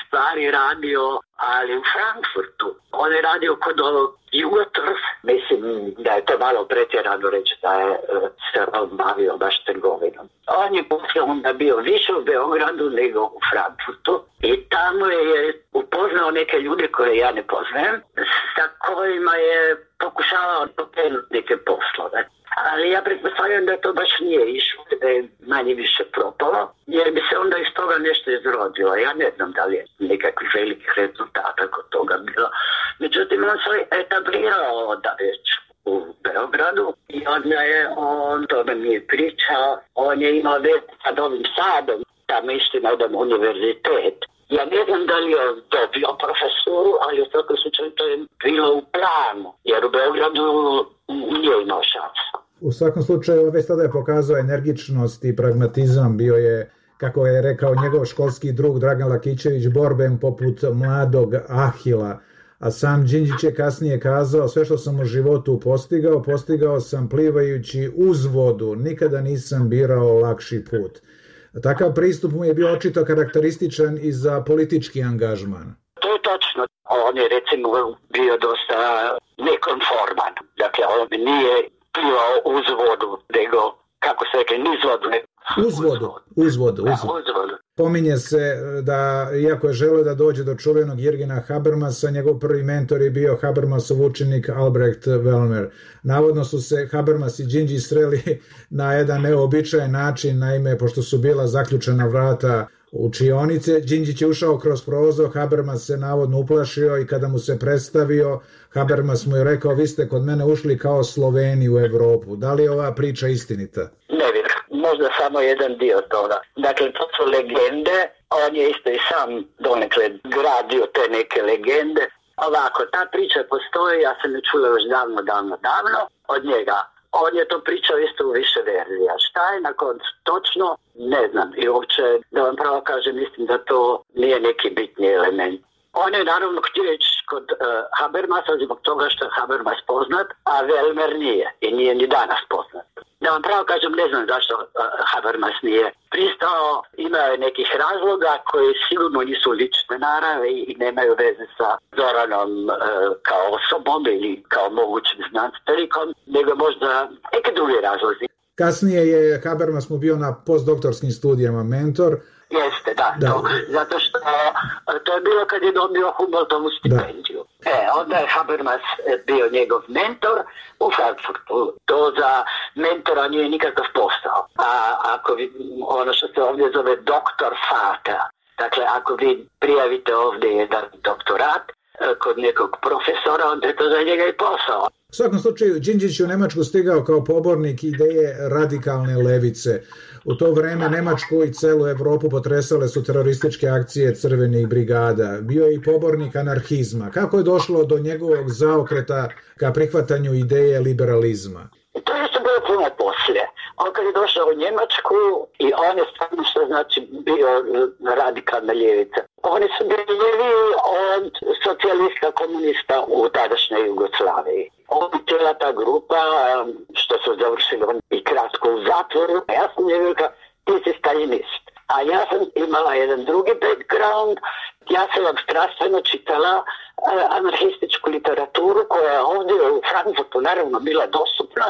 stvari radio, ali u Frankfurtu. On je radio kod ovog Jugotorf. Mislim da je to malo pretjerano reći da je se on bavio baš trgovinom. On je poslije onda bio više u Beogradu nego u Frankfurtu i tamo je upoznao neke ljude koje ja ne poznajem, sa kojima je pokušavao pokrenuti neke poslove. Ali ja pretpostavljam da to baš nije išlo, da je manje više propalo, jer bi se onda iz toga nešto izrodilo. Ja ne znam da li je nekakvih velikih rezultata kod toga bilo. Međutim, on se etablirao da već u Beogradu i onda je on, to me nije pričao, on je imao već sa Novim Sadom, tamo istina jedan univerzitet. Ja ne znam da li je dobio profesuru, ali u svakom slučaju to je bilo u planu, jer u Beogradu nije imao šansa. U svakom slučaju, već tada je pokazao energičnost i pragmatizam, bio je, kako je rekao njegov školski drug Dragan Lakićević, borben poput mladog Ahila, a sam Đinđić je kasnije kazao, sve što sam u životu postigao, postigao sam plivajući uz vodu, nikada nisam birao lakši put. Takav pristup mu je bio očito karakterističan i za politički angažman. To je točno. On je recimo bio dosta nekonforman. Dakle, on nije plivao uz vodu, nego, kako se rekli, niz vodu. Ne... Uz vodu, uz vodu, uz vodu. Uz vodu. Pominje se da, iako je želeo da dođe do čuvenog Jirgena Habermasa, njegov prvi mentor je bio Habermasov učenik Albrecht Wellmer. Navodno su se Habermas i Đinđić sreli na jedan neobičajan način, naime, pošto su bila zaključena vrata učionice, Đinđić je ušao kroz prozor, Habermas se navodno uplašio i kada mu se predstavio, Habermas mu je rekao, vi ste kod mene ušli kao Sloveni u Evropu. Da li je ova priča istinita? Ne vjerujem, možda samo jedan dio toga. Dakle, to su legende, on je isto i sam donekle gradio te neke legende. Ovako, ta priča postoji, ja sam je čula još davno, davno, davno od njega. On je to pričao isto u više verzija. Šta je na koncu točno, ne znam. I uopće, da vam pravo kažem, mislim da to nije neki bitni element. On je naravno htio ići kod uh, Habermasa zbog toga što je Habermas poznat, a Wellmer nije i nije ni danas poznat. Da vam pravo kažem, ne znam zašto uh, Habermas nije pristao, imao je nekih razloga koji sigurno nisu lične narave i nemaju veze sa Zoranom uh, kao osobom ili kao mogućim znanstvenikom, nego možda neke druge razlozi. Kasnije je Habermas mu bio na postdoktorskim studijama mentor. Jeste, da, da. To, zato što to je bilo kad je dobio Humboldtovu stipendiju. Da. E, onda je Habermas bio njegov mentor u Frankfurtu. To za mentora nije nikakav posao. A ako vi, ono što se ovdje zove doktor Vater, dakle ako vi prijavite ovdje jedan doktorat kod nekog profesora, onda je to za njega i posao. U svakom slučaju, Đinđić je u Nemačku stigao kao pobornik ideje radikalne levice. U to vreme Nemačku i celu Evropu potresale su terorističke akcije crvenih brigada. Bio je i pobornik anarhizma. Kako je došlo do njegovog zaokreta ka prihvatanju ideje liberalizma? To je što bilo puno poslije. On kad je došao u Njemačku i on je stvarno što znači bio radikalna ljevica. Oni su bili ljevi od socijalista komunista u tadašnjoj Jugoslaviji. On cijela ta grupa, što su završili i kratko u zatvoru, ja sam je rekao, ti si staljinist. A ja sam imala jedan drugi background, ja sam strastveno čitala anarhističku literaturu koja je ovdje u Frankfurtu naravno bila dostupna.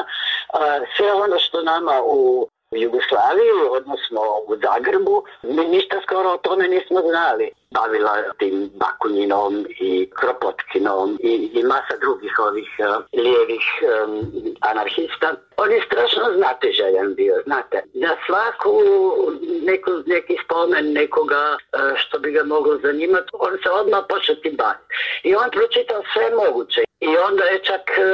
Sve ono što nama u Jugoslaviji, odnosno u Zagrebu, mi ništa skoro o tome nismo znali. Bavila tim Bakunjinom i Kropotkinom i, i masa drugih ovih uh, lijevih um, anarhista. On je strašno znateželjan bio, znate. Za svaku neku, neki spomen nekoga uh, što bi ga moglo zanimati, on se odmah počeo tim baviti. I on pročitao sve moguće. I onda je čak uh,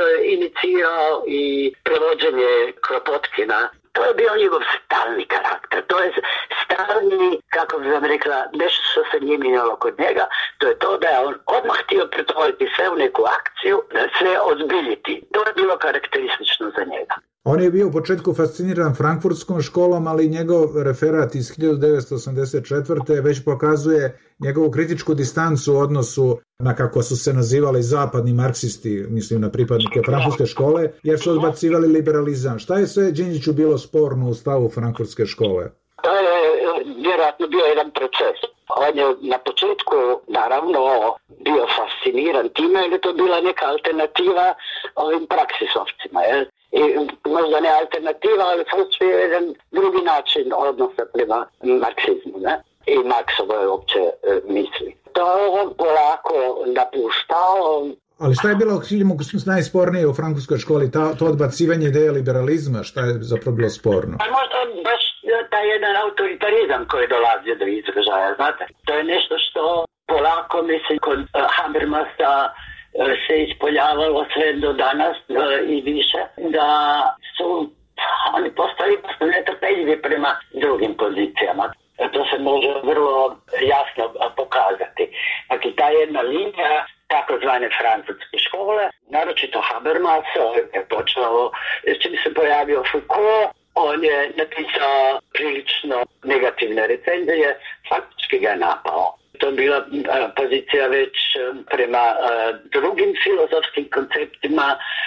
inicirao i prevođenje Kropotkina. To je bio njegov stalni karakter. To je stalni, kako bi vam rekla, nešto što se nije mijenjalo kod njega, to je to da je on odmah htio pretvoriti sve u neku akciju, da sve ozbiljiti. To je bilo karakteristično za njega. On je bio u početku fasciniran frankfurtskom školom, ali njegov referat iz hiljadu devetsto osamdeset četvrte već pokazuje njegovu kritičku distancu u odnosu na, kako su se nazivali, zapadni marksisti, mislim na pripadnike frankfurtske škole, jer su odbacivali liberalizam. Šta je sve Đinđiću bilo sporno u stavu frankfurtske škole? To je vjerojatno bio jedan proces. On je na početku naravno bio fasciniran time jer je to bila neka alternativa ovim praksisovcima. Je? I možda ne alternativa, ali to je jedan drugi način odnosa prema marksizmu, ne? I Marksovoj uopće e, misli. To on polako napuštao. Ali šta je bilo najspornije u francuskoj školi? Ta, to odbacivanje ideje liberalizma, šta je zapravo bilo sporno? Pa možda baš taj jedan autoritarizam koji dolazi do izražaja, znate. To je nešto što polako, mislim, kod Habermasa se ispoljavalo sve do danas i više, da su oni postali netrpeljivi prema drugim pozicijama. To se može vrlo jasno pokazati. Dakle, ta jedna linija takozvane francuske škole, naročito Habermas, je počeo, čim se pojavio Foucault, on je napisao prilično negativne recenzije, faktički ga je napao. To je bila pozicija već prema drugim filozofskim konceptima,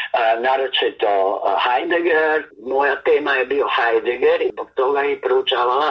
naročito Heidegger. Moja tema je bio Heidegger i zbog toga je proučavala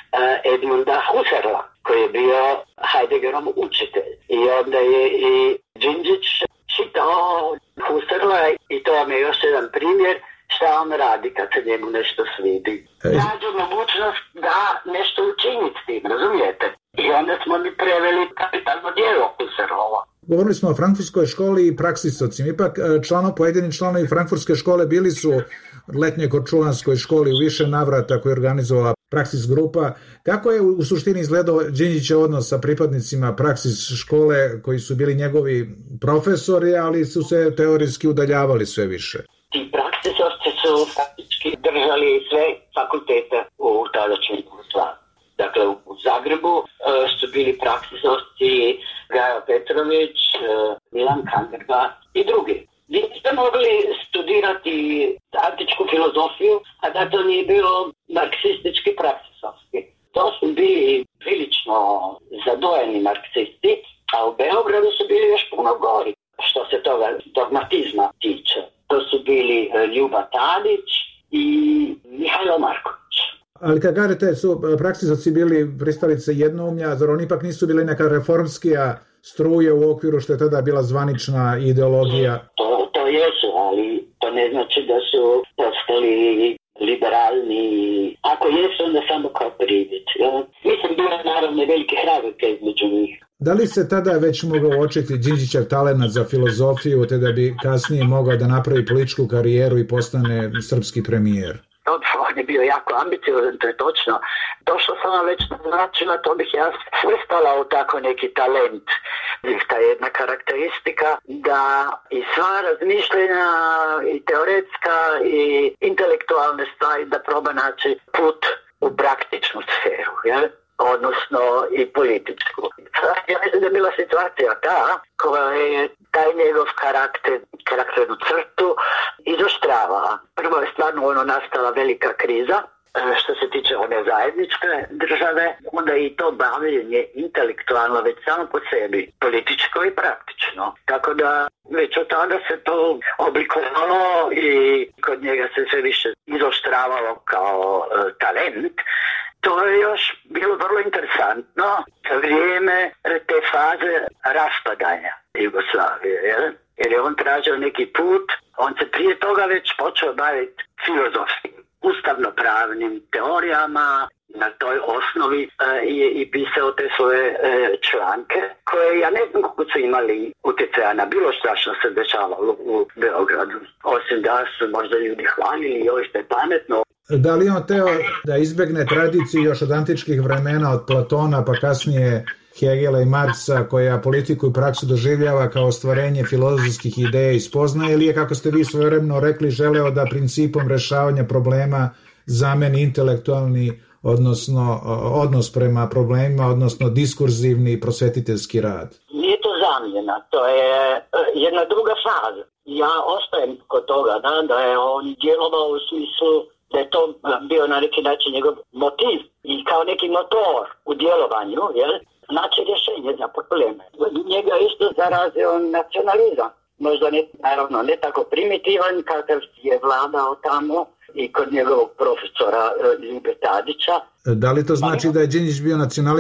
Edmunda Husserla, koji je bio Heideggerov učitelj. I onda je i Đinđić čitao Husserla i to vam je još jedan primjer šta on radi kad se njemu nešto svidi. Nađu mogućnost da nešto učini s tim, razumijete? I onda smo mi preveli kapitalno djelo Husserlova. Govorili smo o frankfurtskoj školi i praksisocima. Ipak člano, pojedini članovi frankfurtske škole bili su letnjoj korčulanskoj školi u više navrata koju je organizovala Praksis grupa. Kako je u suštini izgledao Đinđićev odnos sa pripadnicima Praksis škole koji su bili njegovi profesori, ali su se teorijski udaljavali sve više? Ti praksisovci su faktički držali sve fakultete u tadašnjem Jugoslaviji. Dakle, u Zagrebu su bili praksisovci Gajo Petrović, Milan Kanderba i drugi. Vi ste mogli studirati antičku filozofiju, a da to nije bilo marksistički praksisovski. To su bili prilično zadojeni marksisti, a u Beogradu su bili još puno gori što se toga dogmatizma tiče. To su bili Ljuba Tadić i Mihajlo Marković. Ali kad kažete su praksisovci bili pristalice jednoumlja, zar oni ipak nisu bili neka reformskija struje u okviru što je tada bila zvanična ideologija? To, to jesu, ali to ne znači da su postali liberalni. Ako jesu, onda samo kao privid. Ja? Mislim, bilo naravno velike razlike između njih. Da li se tada već mogao uočiti Đinđićev talenat za filozofiju, te da bi kasnije mogao da napravi političku karijeru i postane srpski premijer? On je bio jako ambiciozan, to je točno. To što sam vam već naznačila, to bih ja svrstala u tako neki talent. Ta jedna karakteristika da i sva razmišljenja i teoretska i intelektualne stvari da proba naći put u praktičnu sferu, jel? Odnosno i političku. Ja mislim da je bila situacija ta koja je taj njegov karakter, karakternu crtu izoštravala. Prvo je stvarno ono nastala velika kriza što se tiče one zajedničke države, onda i to bavljenje intelektualno već samo po sebi, političko i praktično. Tako da već od tada se to oblikovalo i kod njega se sve više izoštravalo kao e, talent. To je još bilo vrlo interesantno vrijeme te faze raspadanja Jugoslavije, jel? Jer je on tražio neki put, on se prije toga već počeo baviti filozofskim, ustavnopravnim teorijama, na toj osnovi e, je i pisao te svoje e, članke, koje ja ne znam kako su imali utjecaja na bilo šta što se dešavalo u Beogradu. Osim da su možda ljudi hvalili, joj što je pametno. Da li on teo da izbegne tradiciju još od antičkih vremena, od Platona pa kasnije Hegela i Marksa, koja politiku i praksu doživljava kao ostvarenje filozofskih ideja i spoznaje, ili je, kako ste vi svojevremeno rekli, želeo da principom rešavanja problema zameni intelektualni, odnosno odnos prema problemima, odnosno diskurzivni prosvetiteljski rad? Nije to zamjena, to je jedna druga faza. Ja ostajem kod toga da, da je on djelovao u smislu da je to bio na neki način njegov motiv i kao neki motor u djelovanju, jel? Znači rješenje za probleme. Njega isto zarazio nacionalizam. Možda ne, naravno ne tako primitivan kakav je vladao tamo i kod njegovog profesora Ljube Tadića. Da li to znači da je Đinđić bio nacionalista?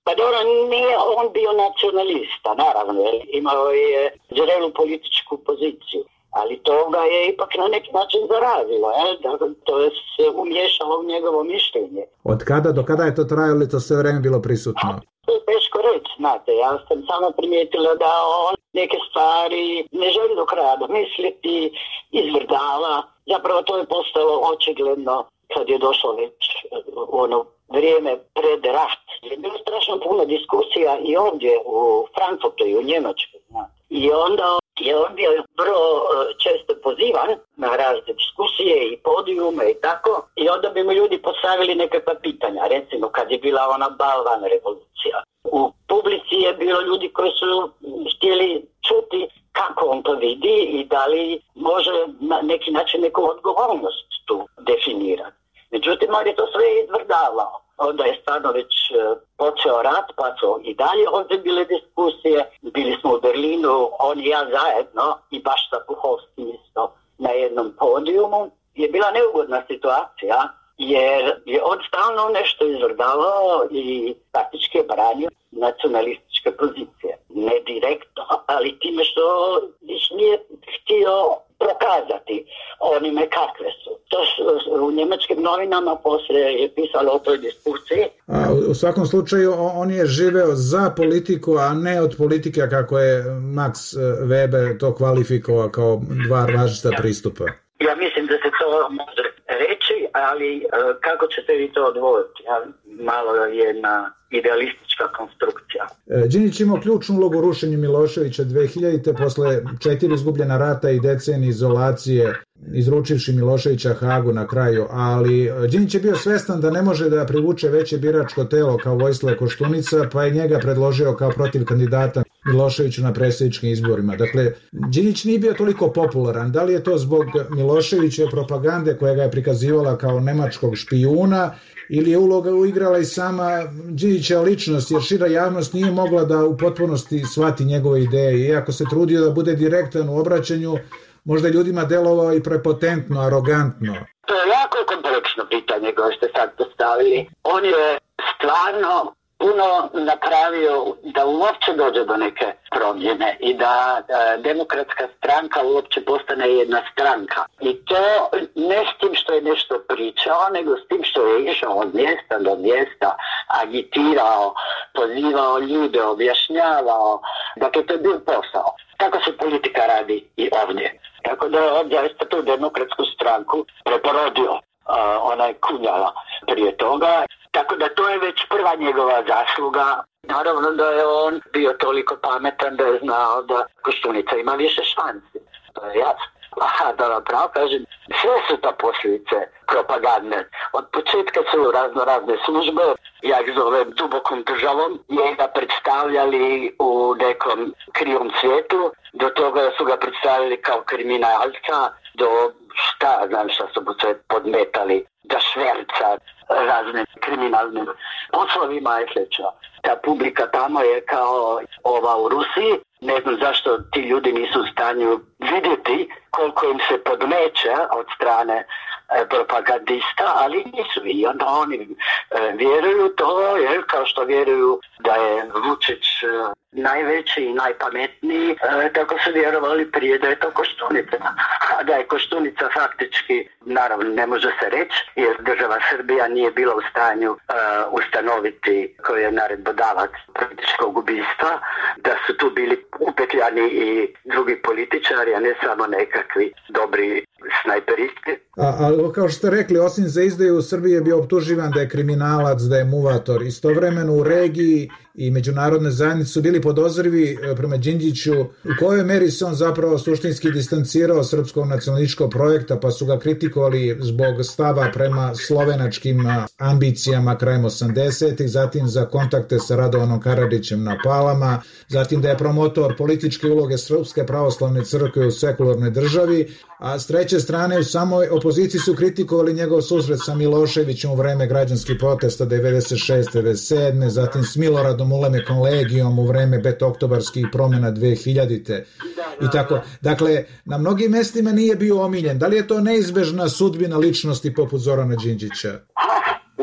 Pa dobro, nije on bio nacionalista, naravno, imao je zrelu političku poziciju, ali to ga je ipak na neki način zarazilo, je? Da, to je se umješalo u njegovo mišljenje. Od kada do kada je to trajalo ili to sve vrijeme bilo prisutno? A, to je teško reći, znate, ja sam samo primijetila da on neke stvari ne želi do kraja domisliti, izvrdava, zapravo to je postalo očigledno kad je došlo već u ono vrijeme pred rat. Je bilo strašno puno diskusija i ovdje u Frankfurtu i u Njemačkoj. I onda je on bio vrlo često pozivan na razne diskusije i podijume i tako. I onda bi mu ljudi postavili nekakva pitanja. Recimo kad je bila ona balvan revolucija. U publici je bilo ljudi koji su htjeli čuti kako on to vidi i da li može na neki način neku odgovornost tu definirati. Međutim, on je to sve izvrdavao. Onda je stvarno već počeo rat, pa su i dalje ovdje bile diskusije. Bili smo u Berlinu, on i ja zajedno, i baš sa Puhovskim isto na jednom podijumu. Je bila neugodna situacija, jer je on stalno nešto izvrdavao i praktički je branio nacionalističke pozicije. Ne direktno, ali time što više nije htio prokazati onime kakve su. To u njemačkim novinama poslije je pisalo o toj diskusiji. A u svakom slučaju on je živeo za politiku, a ne od politike kako je Max Weber to kvalifikovao kao dva različita pristupa. Ja mislim da se to može reći, ali kako ćete vi to odvojiti? Malo je jedna idealistička konstrukcija. Đinđić imao ključnu ulogu u rušenju Miloševića dve hiljadite posle četiri izgubljena rata i decenije izolacije, izručivši Miloševića Hagu na kraju, ali Đinđić je bio svestan da ne može da privuče veće biračko telo kao Vojislav Koštunica, pa je njega predložio kao protiv kandidata Miloševiću na predsjedničkim izborima. Dakle, Đinđić nije bio toliko popularan. Da li je to zbog Miloševićeve propagande koja ga je prikazivala kao nemačkog špijuna, ili je uloga uigrala i sama Đinđićeva ličnost, jer šira javnost nije mogla da u potpunosti shvati njegove ideje. Iako se trudio da bude direktan u obraćanju, možda ljudima delovao i prepotentno, arogantno. To je jako kompleksno pitanje koje ste sad postavili. On je stvarno puno napravio da uopće dođe do neke promjene i da e, demokratska stranka uopće postane jedna stranka. I to ne s tim što je nešto pričao, nego s tim što je išao od mjesta do mjesta, agitirao, pozivao ljude, objašnjavao. Dakle, to je bio posao. Tako se politika radi i ovdje. Tako da je on zaista tu demokratsku stranku preporodio. Uh, ona je kunjala prije toga. Tako da to je već prva njegova zasluga. Naravno da je on bio toliko pametan da je znao da Koštunica ima više šansi. To je jasno. Aha, da vam pravo kažem, sve su to posljedice propagande. Od početka su razno razne službe, ja ih zovem dubokom državom, njega predstavljali u nekom krivom svijetu, do toga su ga predstavljali kao kriminalca, do šta, znam šta su se podmetali, da šverca razne kriminalnim poslovima i slično. Ta publika tamo je kao ova u Rusiji, ne znam zašto ti ljudi nisu u stanju vidjeti koliko im se podmeće od strane propagandista, ali nisu i onda oni e, vjeruju to, jer kao što vjeruju da je Vučić e, najveći i najpametniji, e, tako su vjerovali prije da je to Koštunica. A da je Koštunica faktički, naravno ne može se reći, jer država Srbija nije bila u stanju e, ustanoviti koji je naredbodavac političkog ubistva, da su tu bili upetljani i drugi političari, a ne samo nekakvi dobri snajperisti. A, a kao što ste rekli, osim za izdaju u Srbiji je bio optuživan da je kriminalac, da je muvator. Istovremeno u regiji i međunarodne zajednice su bili podozrivi prema Đinđiću u kojoj meri se on zapravo suštinski distancirao srpskog nacionalističkog projekta, pa su ga kritikovali zbog stava prema slovenačkim ambicijama krajem osamdesetih, zatim za kontakte sa Radovanom Karadžićem na Palama, zatim da je promotor političke uloge Srpske pravoslavne crkve u sekularnoj državi, a s treće strane u samoj opoziciji su kritikovali njegov susret sa Miloševićem u vreme građanskih protesta devedeset šeste devedeset sedme, zatim s Miloradom Ulemekom Legijom u vreme petooktobarskih promjena dve hiljadite i tako. Dakle, na mnogim mestima nije bio omiljen. Da li je to neizbežna sudbina ličnosti poput Zorana Đinđića? Vi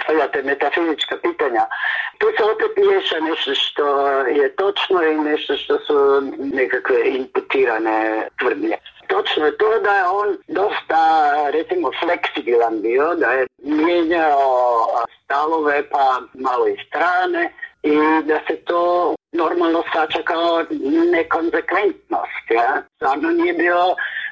postavljate metafizička pitanja, tu se opet miješa nešto što je točno i nešto što su nekakve imputirane tvrdnje. Točno je to da je on dosta, recimo, fleksibilan bio, da je mijenjao stavove pa malo i strane i da se to normalno shvaća kao nekonzekventnost. Ja? Stvarno nije bio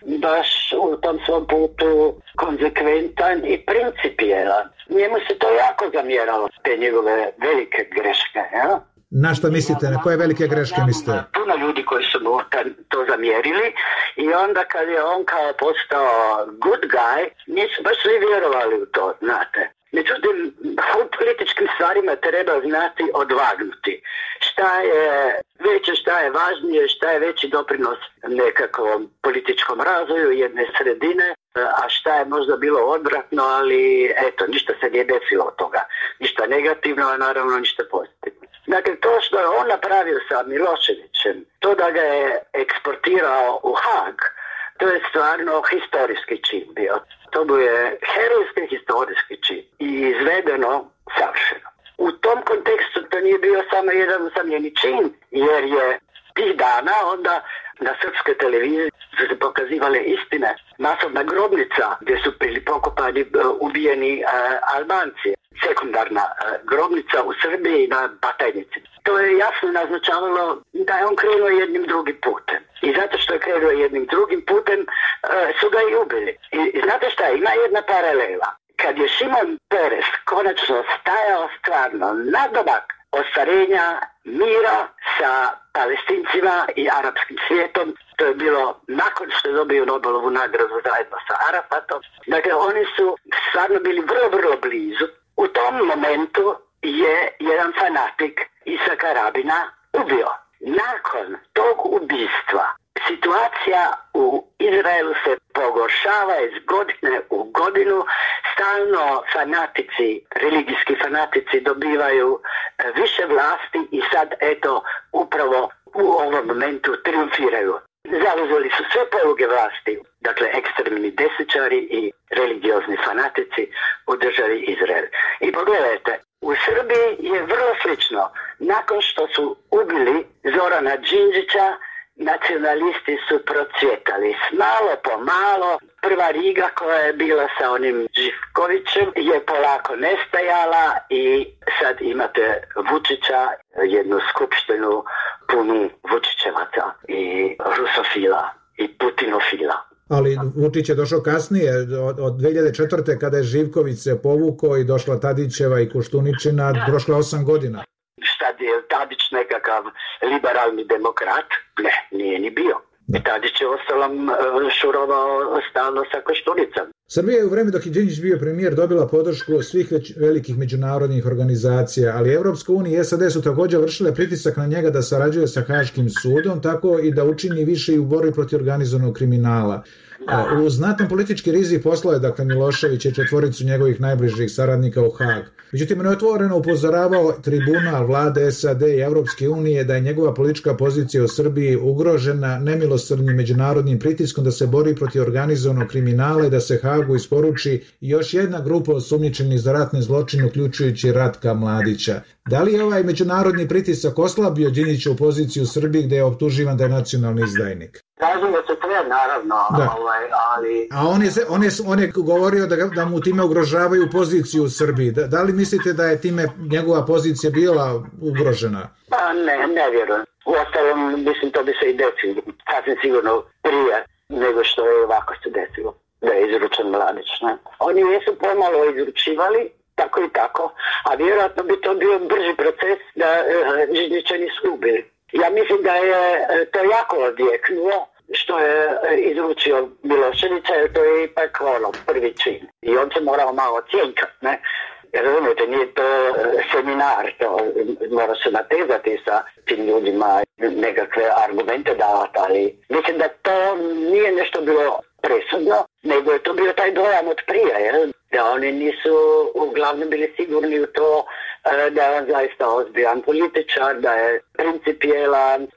baš u tom svom putu konzekventan i principijelan. Njemu se to jako zamjeralo, te njegove velike greške. Ja? Na što mislite? Na koje velike greške mislite? Puno ljudi koji su mu to zamjerili i onda kad je on kao postao good guy, nisu baš svi vjerovali u to, znate. Međutim, u političkim stvarima treba znati odvagnuti. Šta je veće, šta je važnije, šta je veći doprinos nekakvom političkom razvoju jedne sredine, a šta je možda bilo odvratno, ali eto, ništa se nije desilo od toga. Ništa negativno, a naravno ništa pozitivno. Dakle, to što je on napravio sa Miloševićem, to da ga je eksportirao u Haag, to je stvarno historijski čin bio. To mu je herojski historijski čin i izvedeno savršeno. U tom kontekstu to nije bio samo jedan usamljeni čin, jer je tih dana onda na srpskoj televiziji su se pokazivale istine. Masovna grobnica gdje su bili pokopani ubijeni uh, Albanci. Sekundarna uh, grobnica u Srbiji na Batajnici. To je jasno naznačavalo da je on krenuo jednim drugim putem. I zato što je krenuo jednim drugim putem uh, su ga i ubili. I, i znate šta, ima jedna paralela. Kad je Šimon Peres konačno stajao stvarno nadomak ostvarenja mira sa Palestincima i arapskim svijetom, to je bilo nakon što je dobio Nobelovu nagradu zajedno sa Arafatom. Dakle, oni su stvarno bili vrlo, vrlo blizu. U tom momentu je jedan fanatik Isaka Rabina ubio. Nakon tog ubistva situacija u Izraelu se pogoršava iz godine u godinu. Stalno fanatici, religijski fanatici dobivaju više vlasti i sad eto upravo u ovom momentu triumfiraju. Zauzeli su sve poluge vlasti, dakle ekstremni desničari i religiozni fanatici u državi Izrael. I pogledajte, u Srbiji je vrlo slično. Nakon što su ubili Zorana Đinđića, nacionalisti su procvjetali. Malo po malo, prva Riga koja je bila sa onim Živkovićem je polako nestajala i sad imate Vučića, jednu skupštinu punu Vučićevaca i rusofila i putinofila. Ali Vučić je došao kasnije, od, od dve hiljade četvrte kada je Živković se povukao i došla Tadićeva i Koštuničina, da. Prošlo je osam godina. Šta je Tadić nekakav liberalni demokrat? Ne, nije ni bio. Da. Tadić je ostalom šurovao stalno sa Koštunicom. Srbija je u vreme dok je Đinđić bio premijer dobila podršku svih već velikih međunarodnih organizacija, ali Evropska unija i S A D su također vršile pritisak na njega da sarađuje sa Haškim sudom, tako i da učini više i u borbi protiv organizovanog kriminala. Da. U znatan politički rizik poslao je dakle Milošević i četvoricu njegovih najbližih saradnika u Haag. Međutim, on je otvoreno upozoravao tribunal vlade S A D i Evropske unije da je njegova politička pozicija u Srbiji ugrožena nemilosrdnim međunarodnim pritiskom da se bori protiv organizovanog kriminala i da se Haagu isporuči još jedna grupa osumnjičenih za ratne zločine, uključujući Ratka Mladića. Da li je ovaj međunarodni pritisak oslabio Đinđiću poziciju u Srbiji gde je optuživan da je nacionalni izdajnik? Kažem da se sve, naravno, ovaj, ali... A on je, on je, on je govorio da, da mu time ugrožavaju poziciju u Srbiji. Da, da li mislite da je time njegova pozicija bila ugrožena? Pa ne, ne vjerujem. U ostalom, mislim, to bi se i desilo. Sasvim sigurno prije nego što je ovako se desilo. Da je izručen Mladić. Ne? Oni jesu pomalo izručivali, tako i tako, a vjerojatno bi to bio brži proces da Đinđića nisu ubili. Ja mislim da je to jako odjeknuo što je izručio Miloševića, jer to je ipak ono, prvi čin. I on se morao malo cjenjkat, ne? Jer razumijete, nije to seminar, to mora se natezati sa tim ljudima, nekakve argumente davati, ali mislim da to nije nešto bilo presudno, nego je to bio taj dojam od prije, jel? Da oni nisu uglavnom bili sigurni u to da je on zaista ozbiljan političar, da je principijelan,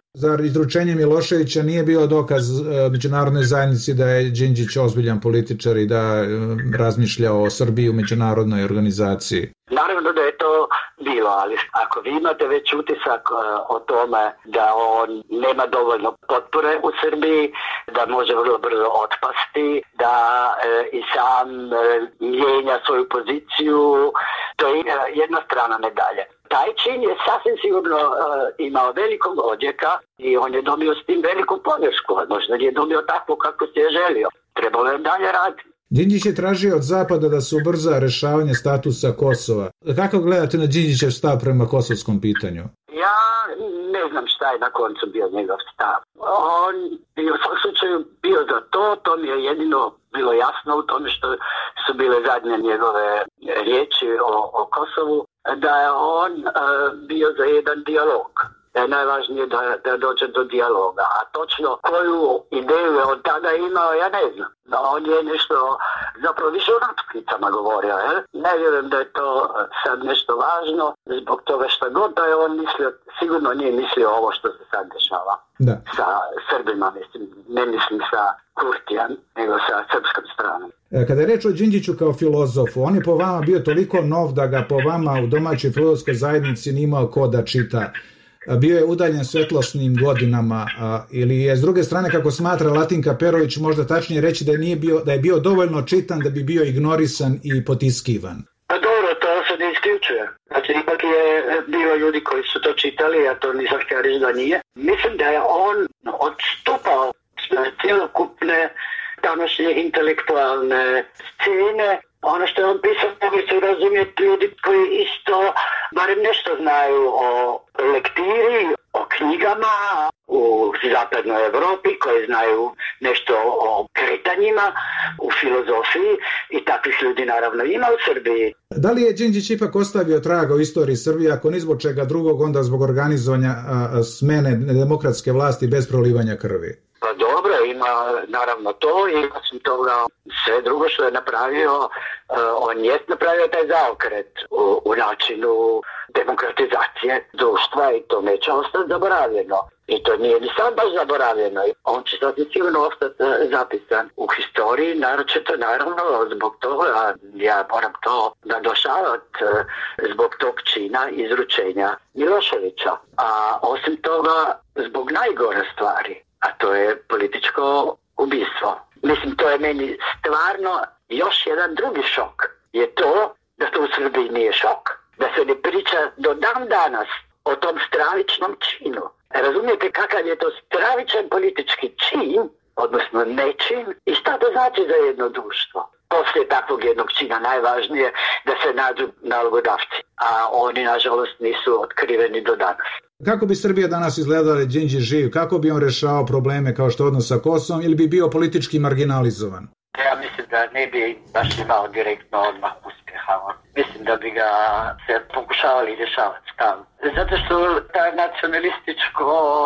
za izručenje Miloševića nije bio dokaz međunarodnoj zajednici da je Đinđić ozbiljan političar i da razmišlja o Srbiji u međunarodnoj organizaciji. Naravno da je to bilo, ali ako vi imate već utisak o tome da on nema dovoljno potpore u Srbiji, da može vrlo brzo otpasti, da e, i sam e, mijenja svoju poziciju, to je jedna strana medalje. Taj čin je sasvim sigurno e, imao velikog odjeka i on je dobio s tim veliku podršku, možda nije dobio tako kako se je želio. Trebalo je dalje raditi. Đinđić je tražio od Zapada da se ubrza rešavanje statusa Kosova. Kako gledate na Đinđićev stav prema kosovskom pitanju? Ja ne znam šta je na koncu bio njegov stav. On je u svom slučaju bio za to, to mi je jedino bilo jasno u tome što su bile zadnje njegove riječi o, o Kosovu, da je on uh, bio za jedan dijalog. Da je najvažnije da, da dođe do dijaloga. A točno koju ideju je on tada imao, ja ne znam. Da on je nešto, zapravo više o natuknicama govorio. Je? Ne vjerujem da je to sad nešto važno, zbog toga što god da je on mislio, sigurno nije mislio ovo što se sad dešava. Da. Sa Srbima, mislim, ne mislim sa Kurtijem, nego sa srpskom stranom. Kada je reč o Đinđiću kao filozofu, on je po vama bio toliko nov da ga po vama u domaćoj filozofskoj zajednici nije imao ko da čita. Bio je udaljen svetlosnim godinama a, ili je s druge strane, kako smatra Latinka Perović, možda tačnije reći da je, nije bio, da je bio dovoljno čitan da bi bio ignorisan i potiskivan? Pa dobro, to se ne isključuje. Znači, ipak je bilo ljudi koji su to čitali, a to nisam htio reći da nije. Mislim da je on odstupao na cjelokupne današnje intelektualne scene. Ono što je on pisao, mogli su razumjeti ljudi koji isto barem nešto znaju o lektiri, o knjigama u zapadnoj Evropi, koji znaju nešto o kretanjima, u filozofiji i takvih ljudi naravno ima u Srbiji. Da li je Đinđić ipak ostavio traga u istoriji Srbije, ako ni zbog čega drugog, onda zbog organizovanja a, smene demokratske vlasti bez prolivanja krvi? Pa dobro, ima naravno to i osim toga sve drugo što je napravio, uh, on je napravio taj zaokret u, u načinu demokratizacije društva i to neće ostati zaboravljeno. I to nije ni sad baš zaboravljeno. On će sad sigurno ostati uh, zapisan u historiji, naročito naravno zbog toga, ja moram to nadošavati, uh, zbog tog čina izručenja Miloševića. A osim toga, zbog najgore stvari, a to je političko ubistvo. Mislim, to je meni stvarno još jedan drugi šok. Je to da to u Srbiji nije šok. Da se ne priča do dan danas o tom stravičnom činu. Razumijete kakav je to stravičan politički čin, odnosno nečin, i šta to znači za jedno društvo? Poslije takvog jednog čina najvažnije da se nađu nalogodavci, a oni nažalost nisu otkriveni do danas. Kako bi Srbija danas izgledala da je Đinđić živ? Kako bi on rešao probleme kao što odnos sa Kosovom ili bi bio politički marginalizovan? Ja mislim da ne bi baš imao direktno odmah uspjeha. Mislim da bi ga se pokušavali rješavati stalno. Zato što ta nacionalističko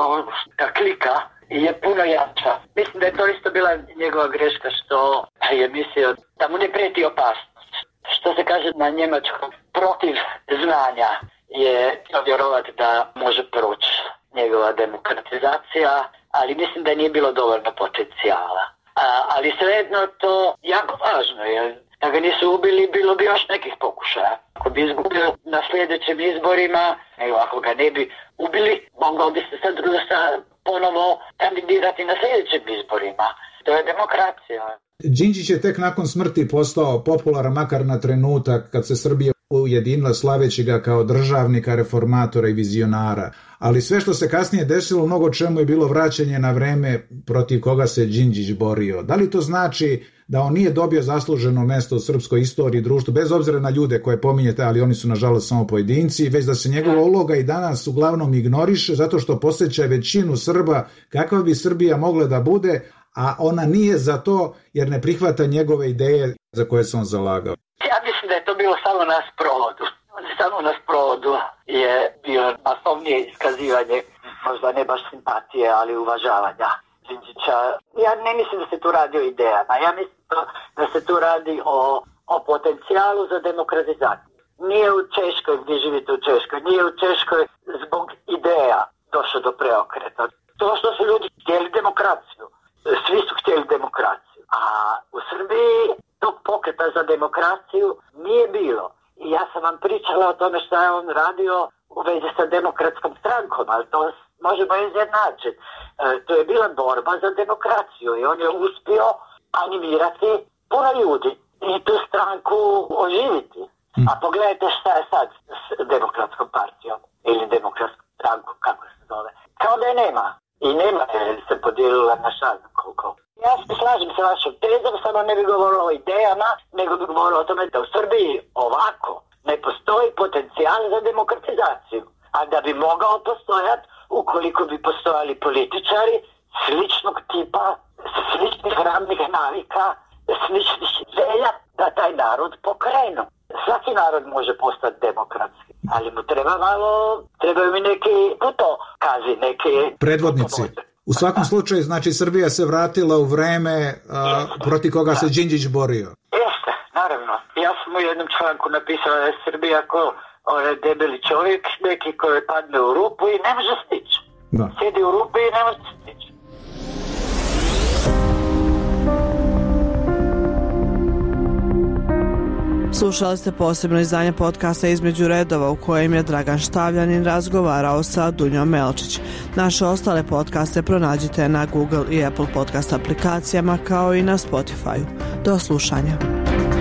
ta klika je puno jača. Mislim da je to isto bila njegova greška što je mislio da mu ne prijeti opasnost. Što se kaže na njemačkom, protiv znanja je vjerovati da može proći njegova demokratizacija, ali mislim da nije bilo dovoljno potencijala. A, ali svejedno to jako važno, jer da ga nisu ubili, bilo bi još nekih pokušaja. Ako bi izgubio na sljedećim izborima, nego ako ga ne bi ubili, mogao bi se sad ponovo kandidirati na sljedećim izborima. To je demokracija. Đinđić je tek nakon smrti postao popularan, makar na trenutak kad se Srbija ujedinila slaveći ga kao državnika, reformatora i vizionara. Ali sve što se kasnije desilo, mnogo čemu je bilo vraćanje na vreme protiv koga se Đinđić borio. Da li to znači da on nije dobio zasluženo mesto u srpskoj istoriji i društvu, bez obzira na ljude koje pominjete, ali oni su nažalost samo pojedinci, već da se njegova uloga i danas uglavnom ignoriše zato što posjeća većinu Srba kakva bi Srbija mogla da bude, a ona nije za to jer ne prihvata njegove ideje za koje se on zalagao? Ja mislim da je to bilo samo na sprovodu. Samo na sprovodu je bio masovnije iskazivanje, možda ne baš simpatije, ali uvažavanja Đinđića. Ja ne mislim da se tu radi o idejama, ja mislim da se tu radi o, o potencijalu za demokratizaciju. Nije u Češkoj, gdje živite u Češkoj, nije u Češkoj zbog ideja, došlo do preokreta. To što su ljudi htjeli demokraciju. Svi su htjeli demokraciju. A u Srbiji tog pokreta za demokraciju nije bilo. I ja sam vam pričala o tome što je on radio u vezi sa demokratskom strankom, ali to možemo izjednačiti. E, to je bila borba za demokraciju i on je uspio animirati puno ljudi i tu stranku oživiti. A pogledajte šta je sad s demokratskom partijom ili demokratskom strankom, kako se zove. Kao da je nema. I nema jer se podijelila na šazno koliko. Ja se slažem sa vašom tezom, samo ne bi govorila o idejama, nego bi govorila o tome da u Srbiji ovako ne postoji potencijal za demokratizaciju. A da bi mogao postojati, ukoliko bi postojali političari sličnog tipa, sličnih radnih navika, sličnih želja da taj narod pokrenu. Svaki narod može postati demokratski, ali mu treba malo, trebaju mi neki putokazi, neki predvodnici. U svakom slučaju, znači, Srbija se vratila u vreme a, protiv koga se Đinđić borio. Jeste, naravno. Ja sam u jednom članku napisao da je Srbija ko onaj debeli čovjek, neki koji padne u rupu i ne može stići. Da. Sjedi u rupi i ne može stići. Slušali ste posebno izdanje podcasta Između redova u kojem je Dragan Štavljanin razgovarao sa Dunjom Melčić. Naše ostale podcaste pronađite na Google i Apple podcast aplikacijama kao i na Spotify. Do slušanja.